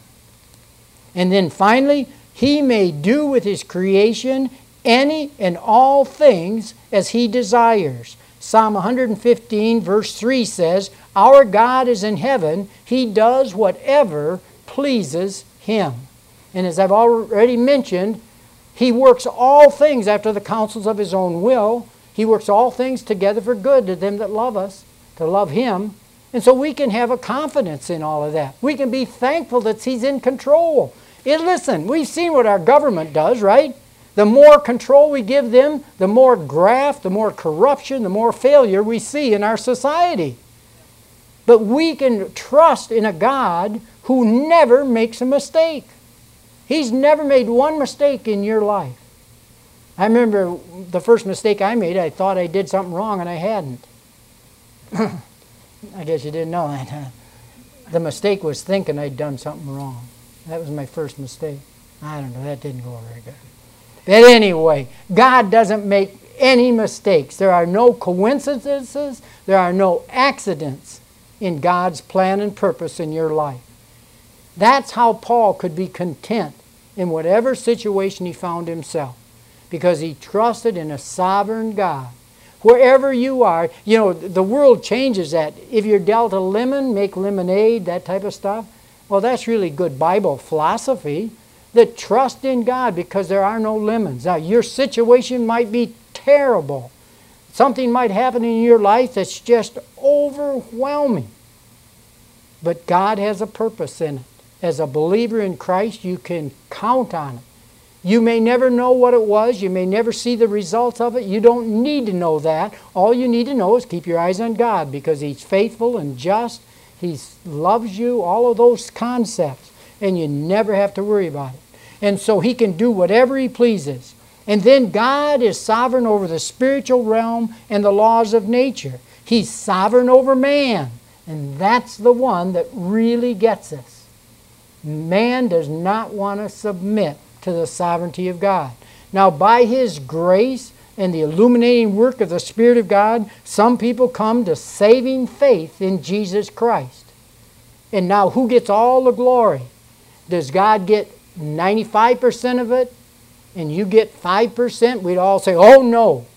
And then finally, He may do with His creation any and all things as He desires. Psalm one fifteen verse three says, our God is in heaven, He does whatever pleases Him. And as I've already mentioned, He works all things after the counsels of His own will. He works all things together for good to them that love us, to love Him. And so we can have a confidence in all of that. We can be thankful that He's in control. And listen, we've seen what our government does, right? The more control we give them, the more graft, the more corruption, the more failure we see in our society. But we can trust in a God who never makes a mistake. He's never made one mistake in your life. I remember the first mistake I made, I thought I did something wrong and I hadn't. I guess you didn't know that, huh? The mistake was thinking I'd done something wrong. That was my first mistake. I don't know, that didn't go very good. But anyway, God doesn't make any mistakes. There are no coincidences. There are no accidents in God's plan and purpose in your life. That's how Paul could be content in whatever situation he found himself, because he trusted in a sovereign God. Wherever you are, you know, the world changes that. If you're dealt a lemon, make lemonade, that type of stuff. Well, that's really good Bible philosophy. That trust in God because there are no lemons. Now, your situation might be terrible. Something might happen in your life that's just overwhelming. But God has a purpose in it. As a believer in Christ, you can count on it. You may never know what it was. You may never see the results of it. You don't need to know that. All you need to know is keep your eyes on God because He's faithful and just. He loves you, all of those concepts. And you never have to worry about it. And so He can do whatever He pleases. And then God is sovereign over the spiritual realm and the laws of nature. He's sovereign over man. And that's the one that really gets us. Man does not want to submit to the sovereignty of God. Now, by His grace and the illuminating work of the Spirit of God, some people come to saving faith in Jesus Christ. And now, who gets all the glory? Does God get ninety-five percent of it and you get five percent? We'd all say, oh no,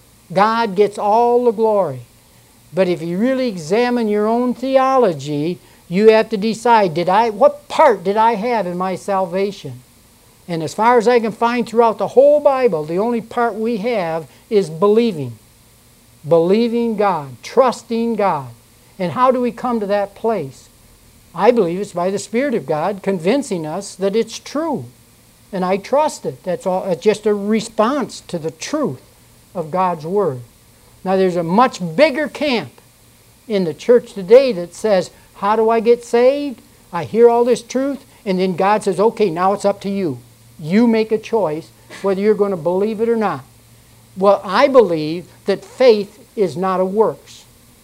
God gets all the glory. But if you really examine your own theology, you have to decide, did I, what part did I have in my salvation? And as far as I can find throughout the whole Bible, the only part we have is believing. Believing God, trusting God. And how do we come to that place? I believe it's by the Spirit of God convincing us that it's true. And I trust it. That's all. It's just a response to the truth of God's Word. Now there's a much bigger camp in the church today that says, how do I get saved? I hear all this truth, and then God says, okay, now it's up to you. You make a choice whether you're going to believe it or not. Well, I believe that faith is not a works.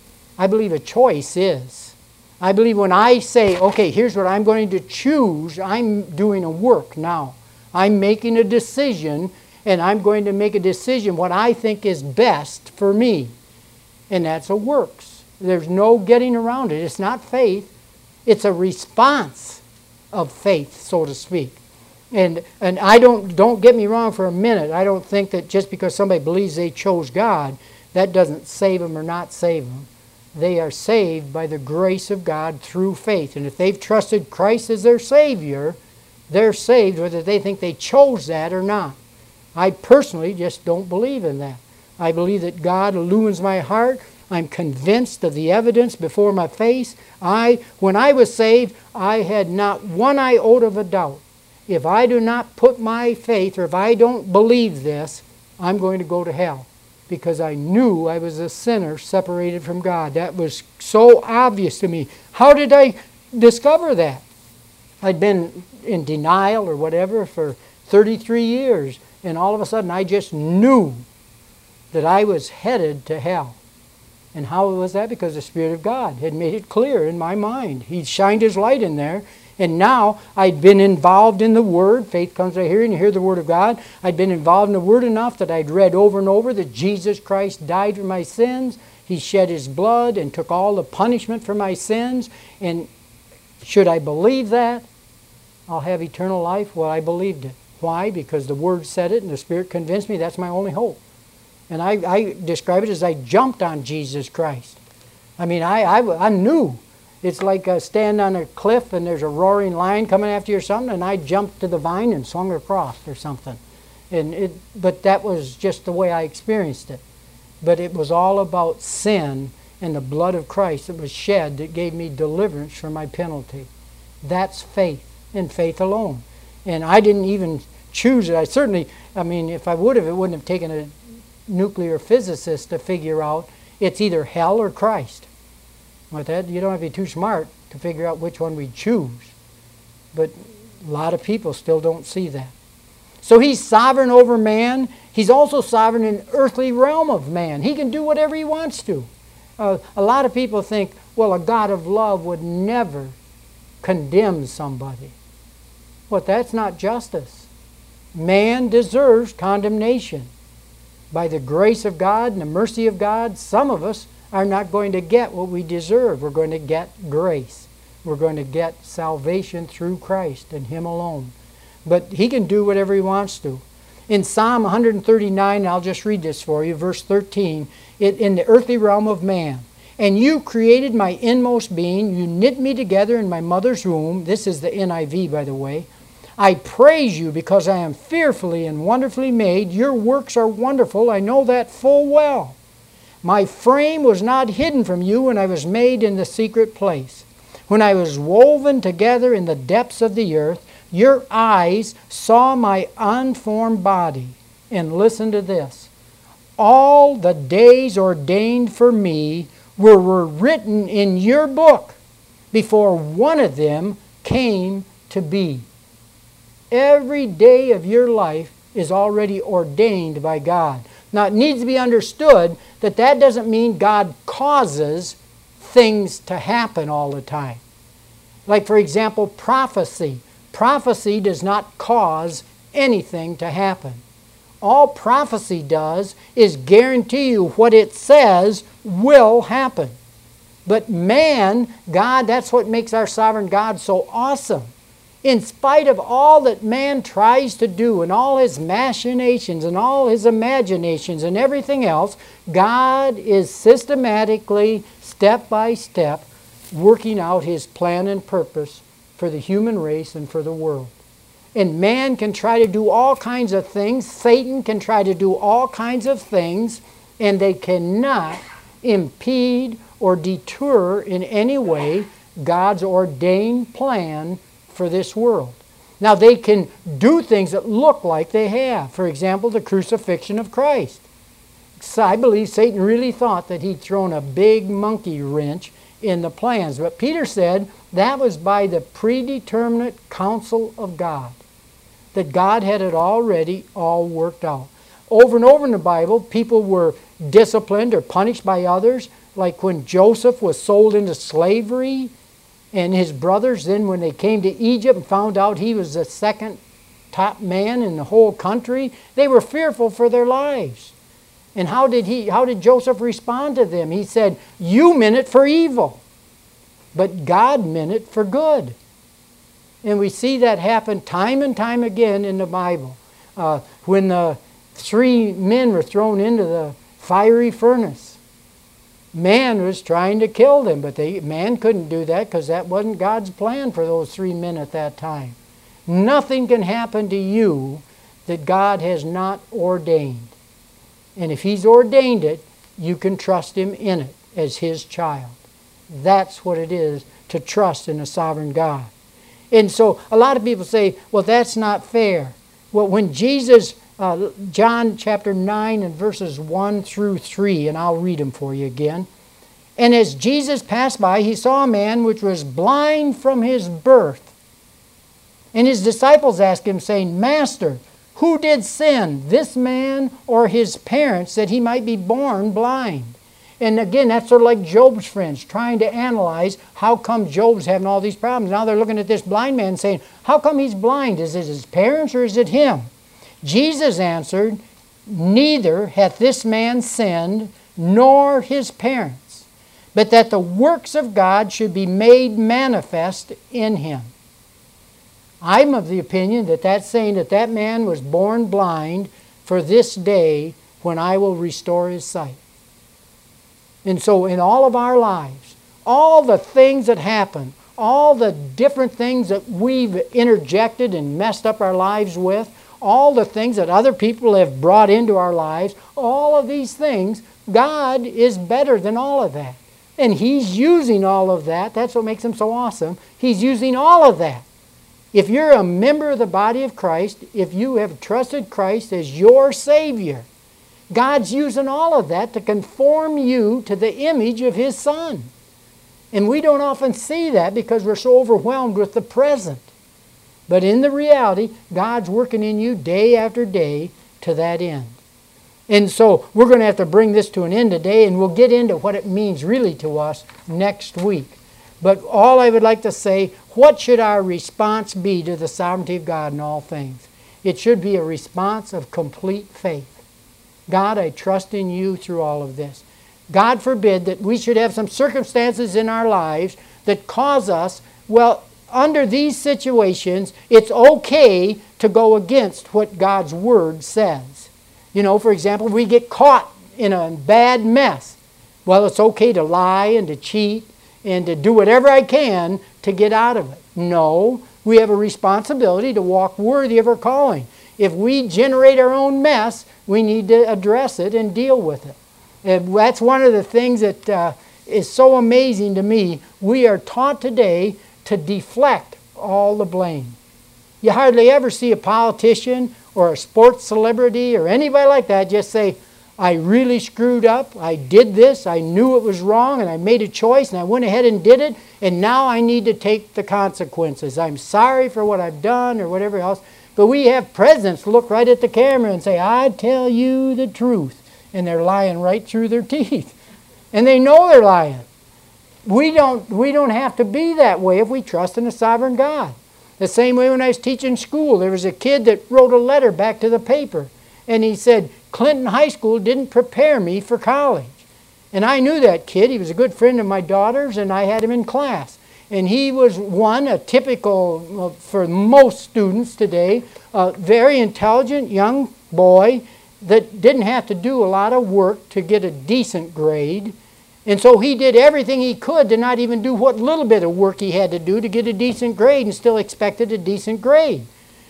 I believe a choice is. I believe when I say, okay, here's what I'm going to choose, I'm doing a work now. I'm making a decision, and I'm going to make a decision what I think is best for me. And that's a works. There's no getting around it. It's not faith. It's a response of faith, so to speak. And and I don't don't get me wrong for a minute. I don't think that just because somebody believes they chose God, that doesn't save them or not save them. They are saved by the grace of God through faith. And if they've trusted Christ as their Savior, they're saved whether they think they chose that or not. I personally just don't believe in that. I believe that God illumines my heart. I'm convinced of the evidence before my face. I, when I was saved, I had not one iota of a doubt. If I do not put my faith, or if I don't believe this, I'm going to go to hell. Because I knew I was a sinner separated from God. That was so obvious to me. How did I discover that? I'd been in denial or whatever for thirty-three years. And all of a sudden I just knew that I was headed to hell. And how was that? Because the Spirit of God had made it clear in my mind. He shined His light in there. And now I'd been involved in the Word. Faith comes by hearing, you hear the Word of God. I'd been involved in the Word enough that I'd read over and over that Jesus Christ died for my sins. He shed His blood and took all the punishment for my sins. And should I believe that, I'll have eternal life. Well, I believed it. Why? Because the Word said it and the Spirit convinced me that's my only hope. And I, I describe it as I jumped on Jesus Christ. I mean, I, I, I knew. It's like uh, standing on a cliff and there's a roaring lion coming after you or something, and I jumped to the vine and swung across or something. And it, but that was just the way I experienced it. But it was all about sin and the blood of Christ that was shed that gave me deliverance from my penalty. That's faith, and faith alone. And I didn't even choose it. I certainly, I mean, if I would have, it wouldn't have taken a nuclear physicist to figure out it's either hell or Christ. With that, you don't have to be too smart to figure out which one we choose. But a lot of people still don't see that. So He's sovereign over man. He's also sovereign in the earthly realm of man. He can do whatever He wants to. Uh, a lot of people think, well, a God of love would never condemn somebody. But that's not justice. Man deserves condemnation. By the grace of God and the mercy of God, some of us are not going to get what we deserve. We're going to get grace. We're going to get salvation through Christ and Him alone. But He can do whatever He wants to. In Psalm one thirty-nine, I'll just read this for you, verse thirteen, it, in the earthly realm of man. And you created my inmost being. You knit me together in my mother's womb. This is the N I V, by the way. I praise you because I am fearfully and wonderfully made. Your works are wonderful. I know that full well. My frame was not hidden from you when I was made in the secret place. When I was woven together in the depths of the earth, your eyes saw my unformed body. And listen to this. All the days ordained for me were, were written in your book before one of them came to be. Every day of your life is already ordained by God. Now, it needs to be understood that that doesn't mean God causes things to happen all the time. Like, for example, prophecy. Prophecy does not cause anything to happen. All prophecy does is guarantee you what it says will happen. But man, God, that's what makes our sovereign God so awesome. In spite of all that man tries to do and all his machinations and all his imaginations and everything else, God is systematically, step by step, working out His plan and purpose for the human race and for the world. And man can try to do all kinds of things. Satan can try to do all kinds of things, and they cannot impede or deter in any way God's ordained plan for this world. Now, they can do things that look like they have. For example, the crucifixion of Christ. So I believe Satan really thought that he'd thrown a big monkey wrench in the plans. But Peter said that was by the predeterminate counsel of God. That God had it already all worked out. Over and over in the Bible, people were disciplined or punished by others. Like when Joseph was sold into slavery, and his brothers, then when they came to Egypt and found out he was the second top man in the whole country, they were fearful for their lives. And how did he? How did Joseph respond to them? He said, "You meant it for evil, but God meant it for good." And we see that happen time and time again in the Bible. Uh, when the three men were thrown into the fiery furnace, man was trying to kill them, but they, man couldn't do that because that wasn't God's plan for those three men at that time. Nothing can happen to you that God has not ordained. And if He's ordained it, you can trust Him in it as His child. That's what it is to trust in a sovereign God. And so a lot of people say, well, that's not fair. Well, when Jesus, uh, John chapter nine and verses one through three, and I'll read them for you again. And as Jesus passed by, He saw a man which was blind from his birth. And His disciples asked Him, saying, Master, who did sin, this man or his parents, that he might be born blind? And again, that's sort of like Job's friends trying to analyze how come Job's having all these problems. Now they're looking at this blind man saying, how come he's blind? Is it his parents or is it him? Jesus answered, neither hath this man sinned, nor his parents, but that the works of God should be made manifest in him. I'm of the opinion that that's saying that that man was born blind for this day when I will restore his sight. And so in all of our lives, all the things that happen, all the different things that we've interjected and messed up our lives with, all the things that other people have brought into our lives, all of these things, God is better than all of that. And He's using all of that. That's what makes Him so awesome. He's using all of that. If you're a member of the body of Christ, if you have trusted Christ as your Savior, God's using all of that to conform you to the image of His Son. And we don't often see that because we're so overwhelmed with the present. But in the reality, God's working in you day after day to that end. And so we're going to have to bring this to an end today, and we'll get into what it means really to us next week. But all I would like to say, what should our response be to the sovereignty of God in all things? It should be a response of complete faith. God, I trust in You through all of this. God forbid that we should have some circumstances in our lives that cause us, well, under these situations, it's okay to go against what God's Word says. You know, for example, we get caught in a bad mess. Well, it's okay to lie and to cheat and to do whatever I can to get out of it. No, we have a responsibility to walk worthy of our calling. If we generate our own mess, we need to address it and deal with it. And that's one of the things that uh, is so amazing to me. We are taught today to deflect all the blame. You hardly ever see a politician or a sports celebrity or anybody like that just say, I really screwed up, I did this, I knew it was wrong, and I made a choice, and I went ahead and did it, and now I need to take the consequences. I'm sorry for what I've done or whatever else. But we have presidents look right at the camera and say, I tell you the truth. And they're lying right through their teeth. And they know they're lying. We don't, we don't have to be that way if we trust in a sovereign God. The same way when I was teaching school, there was a kid that wrote a letter back to the paper. And he said, Clinton High School didn't prepare me for college. And I knew that kid. He was a good friend of my daughter's, and I had him in class. And he was one, a typical, uh, for most students today, a very intelligent young boy that didn't have to do a lot of work to get a decent grade. And so he did everything he could to not even do what little bit of work he had to do to get a decent grade, and still expected a decent grade.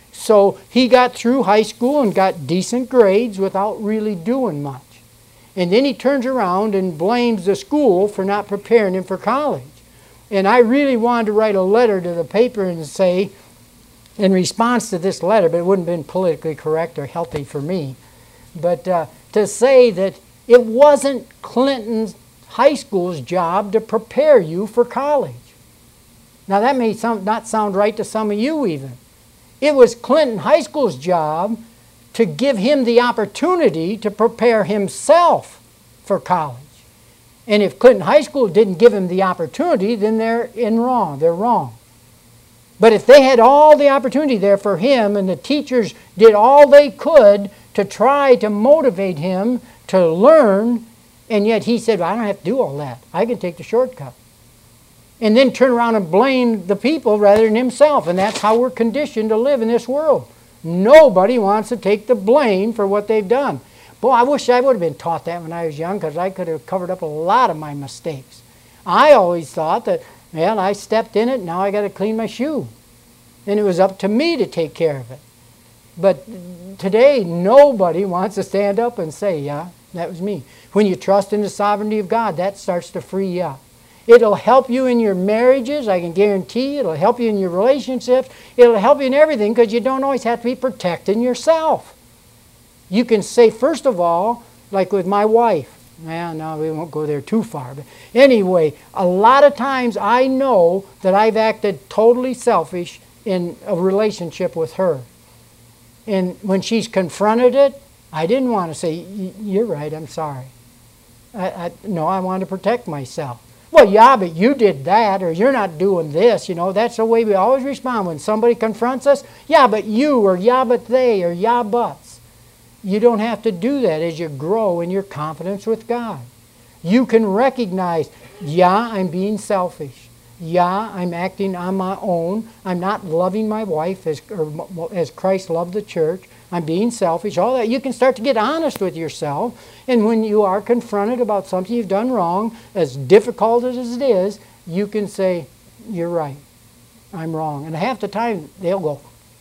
So he got through high school and got decent grades without really doing much. And then he turns around and blames the school for not preparing him for college. And I really wanted to write a letter to the paper and say, in response to this letter, but it wouldn't have been politically correct or healthy for me, but uh, to say that it wasn't Clinton's high school's job to prepare you for college. Now that may sound, not sound right to some of you even. It was Clinton High School's job to give him the opportunity to prepare himself for college. And if Clinton High School didn't give him the opportunity, then they're in wrong. They're wrong. But if they had all the opportunity there for him, and the teachers did all they could to try to motivate him to learn, and yet he said, well, I don't have to do all that. I can take the shortcut. And then turn around and blame the people rather than himself. And that's how we're conditioned to live in this world. Nobody wants to take the blame for what they've done. Boy, I wish I would have been taught that when I was young, because I could have covered up a lot of my mistakes. I always thought that, well, I stepped in it, now I got to clean my shoe. And it was up to me to take care of it. But today, nobody wants to stand up and say, yeah, that was me. When you trust in the sovereignty of God, that starts to free you up. It'll help you in your marriages, I can guarantee. It'll help you in your relationships. It'll help you in everything, because you don't always have to be protecting yourself. You can say, first of all, like with my wife, well, no, we won't go there too far. But anyway, a lot of times I know that I've acted totally selfish in a relationship with her. And when she's confronted it, I didn't want to say, you're right, I'm sorry. I, I, no, I wanted to protect myself. Well, yeah, but you did that, or you're not doing this. You know, that's the way we always respond when somebody confronts us. Yeah, but you, or yeah, but they, or yeah, buts. You don't have to do that as you grow in your confidence with God. You can recognize, yeah, I'm being selfish. Yeah, I'm acting on my own. I'm not loving my wife as, or as Christ loved the church. I'm being selfish, all that. You can start to get honest with yourself. And when you are confronted about something you've done wrong, as difficult as it is, you can say, you're right. I'm wrong. And half the time, they'll go.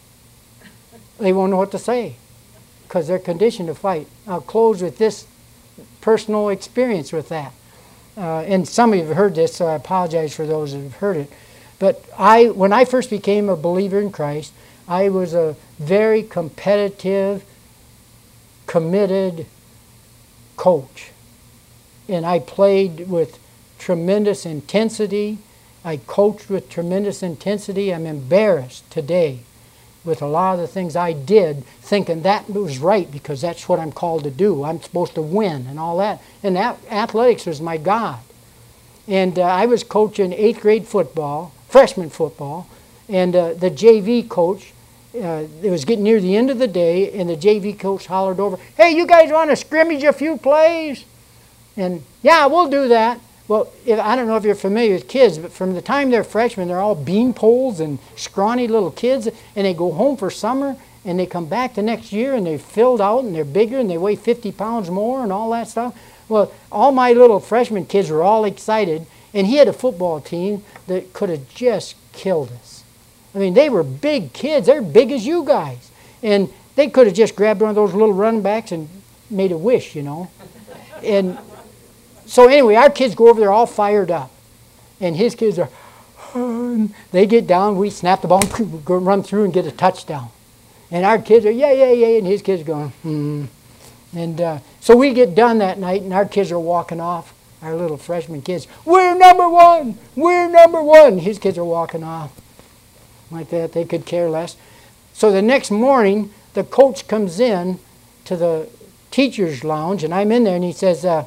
They won't know what to say, because they're conditioned to fight. I'll close with this personal experience with that. Uh, and some of you have heard this, so I apologize for those that have heard it. But I, when I first became a believer in Christ, I was a very competitive, committed coach. And I played with tremendous intensity. I coached with tremendous intensity. I'm embarrassed today with a lot of the things I did, thinking that was right because that's what I'm called to do. I'm supposed to win and all that. And that athletics was my God. And uh, I was coaching eighth grade football, freshman football, and uh, the J V coach, uh, it was getting near the end of the day, and the J V coach hollered over, hey, you guys want to scrimmage a few plays? And yeah, we'll do that. Well, if, I don't know if you're familiar with kids, but from the time they're freshmen, they're all bean poles and scrawny little kids, and they go home for summer, and they come back the next year and they're filled out and they're bigger and they weigh fifty pounds more and all that stuff. Well, all my little freshman kids were all excited, and he had a football team that could have just killed us. I mean, they were big kids. They're big as you guys. And they could have just grabbed one of those little running backs and made a wish, you know. And so anyway, our kids go over there all fired up. And his kids are, they get down, we snap the ball, go run through and get a touchdown. And our kids are, yeah, yeah, yeah, and his kids are going, hmm. And uh, so we get done that night, and our kids are walking off, our little freshman kids. We're number one! We're number one! His kids are walking off like that. They could care less. So the next morning, the coach comes in to the teacher's lounge, and I'm in there, and he says, uh,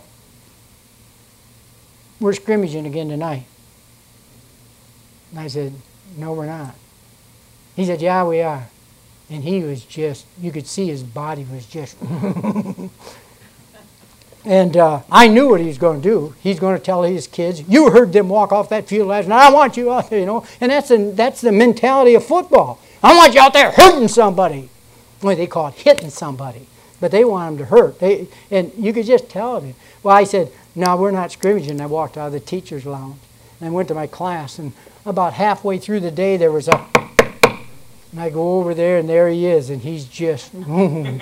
we're scrimmaging again tonight. And I said, no, we're not. He said, yeah, we are. And he was just, you could see his body was just, and uh, I knew what he was going to do. He's going to tell his kids, you heard them walk off that field last night, I want you out there, you know. And that's, a, that's the mentality of football. I want you out there hurting somebody. Well, they call it hitting somebody. But they want them to hurt. They, and you could just tell it. Well, I said, no, we're not scrimmaging. I walked out of the teacher's lounge. And I went to my class. And about halfway through the day, there was a... And I go over there, and there he is. And he's just... And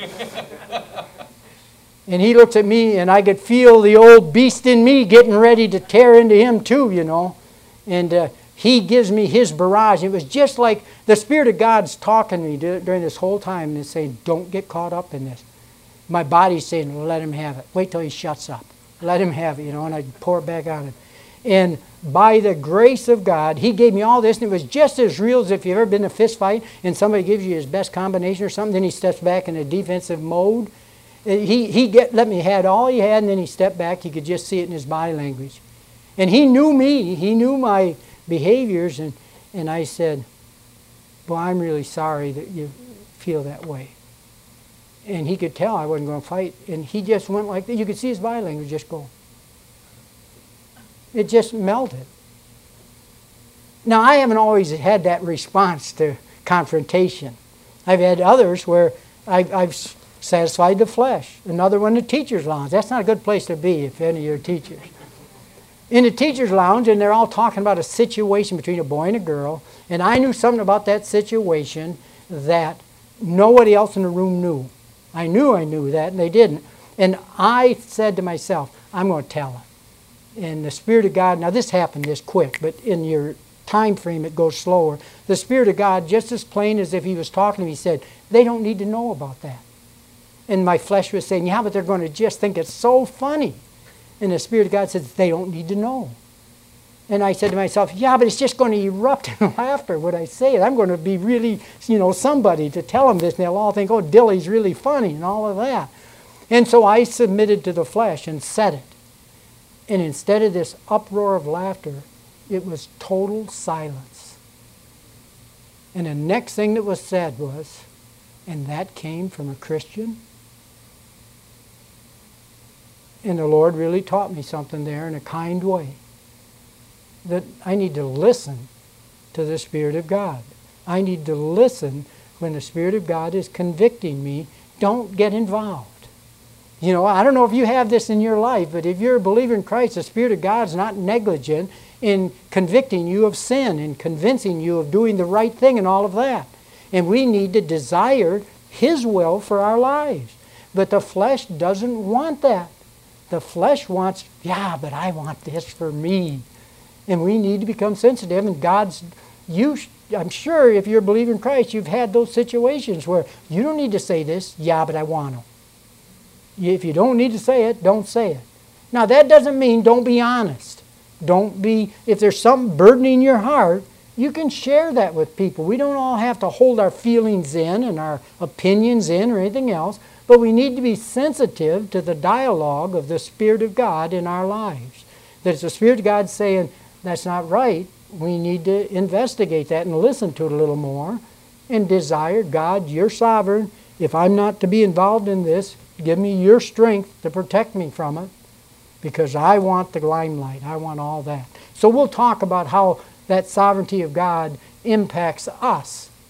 he looks at me, and I could feel the old beast in me getting ready to tear into him too, you know. And uh, he gives me his barrage. It was just like the Spirit of God's talking to me during this whole time and saying, don't get caught up in this. My body's saying, let him have it. Wait till he shuts up. Let him have it, you know, and I pour it back on him. And by the grace of God, he gave me all this, and it was just as real as if you've ever been in a fist fight and somebody gives you his best combination or something, then he steps back in a defensive mode. He, he get, let me have all he had, and then he stepped back. You could just see it in his body language. And he knew me. He knew my behaviors, and, and I said, well, I'm really sorry that you feel that way. And he could tell I wasn't going to fight, and he just went like that. You could see his body language just go. It just melted. Now, I haven't always had that response to confrontation. I've had others where I've, I've satisfied the flesh. Another one, the teacher's lounge. That's not a good place to be if any of your teachers. In the teacher's lounge, and they're all talking about a situation between a boy and a girl, and I knew something about that situation that nobody else in the room knew. I knew I knew that, and they didn't. And I said to myself, I'm going to tell them. And the Spirit of God, now this happened this quick, but in your time frame it goes slower. The Spirit of God, just as plain as if he was talking to me, said, they don't need to know about that. And my flesh was saying, yeah, but they're going to just think it's so funny. And the Spirit of God says, they don't need to know. And I said to myself, yeah, but it's just going to erupt in laughter when I say it. I'm going to be really, you know, somebody to tell them this, and they'll all think, oh, Dilly's really funny and all of that. And so I submitted to the flesh and said it. And instead of this uproar of laughter, it was total silence. And the next thing that was said was, and that came from a Christian? And the Lord really taught me something there in a kind way. That I need to listen to the Spirit of God. I need to listen when the Spirit of God is convicting me. Don't get involved. You know, I don't know if you have this in your life, but if you're a believer in Christ, the Spirit of God is not negligent in convicting you of sin and convincing you of doing the right thing and all of that. And we need to desire His will for our lives. But the flesh doesn't want that. The flesh wants, yeah, but I want this for me. And we need to become sensitive. And God's, you, I'm sure if you're a believer in Christ, you've had those situations where you don't need to say this, yeah, but I want to. If you don't need to say it, don't say it. Now, that doesn't mean don't be honest. Don't be, if there's something burdening your heart, you can share that with people. We don't all have to hold our feelings in and our opinions in or anything else, but we need to be sensitive to the dialogue of the Spirit of God in our lives. That it's the Spirit of God saying, that's not right. We need to investigate that and listen to it a little more and desire, God, you're sovereign. If I'm not to be involved in this, give me your strength to protect me from it, because I want the limelight. I want all that. So we'll talk about how that sovereignty of God impacts us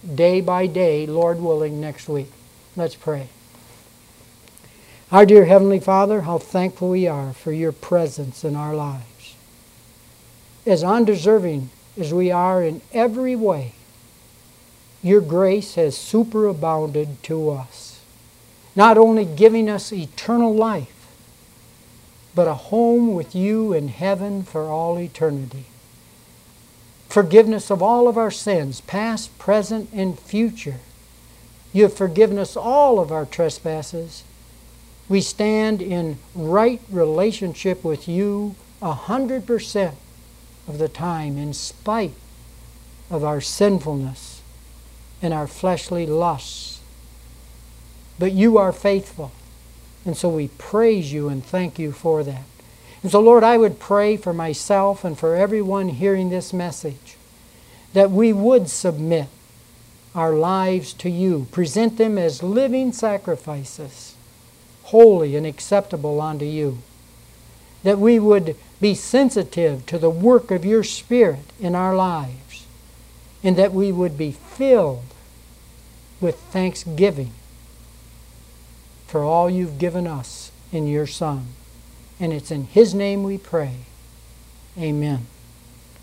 day by day, Lord willing, next week. Let's pray. Our dear Heavenly Father, how thankful we are for your presence in our lives. As undeserving as we are in every way, your grace has superabounded to us, not only giving us eternal life, but a home with you in heaven for all eternity. Forgiveness of all of our sins, past, present, and future. You have forgiven us all of our trespasses. We stand in right relationship with you a hundred percent of the time, in spite of our sinfulness and our fleshly lusts. But you are faithful, and so we praise you and thank you for that. And so, Lord, I would pray for myself and for everyone hearing this message that we would submit our lives to you, present them as living sacrifices, holy and acceptable unto you, that we would be sensitive to the work of your Spirit in our lives, and that we would be filled with thanksgiving for all you've given us in your Son. And it's in His name we pray. Amen.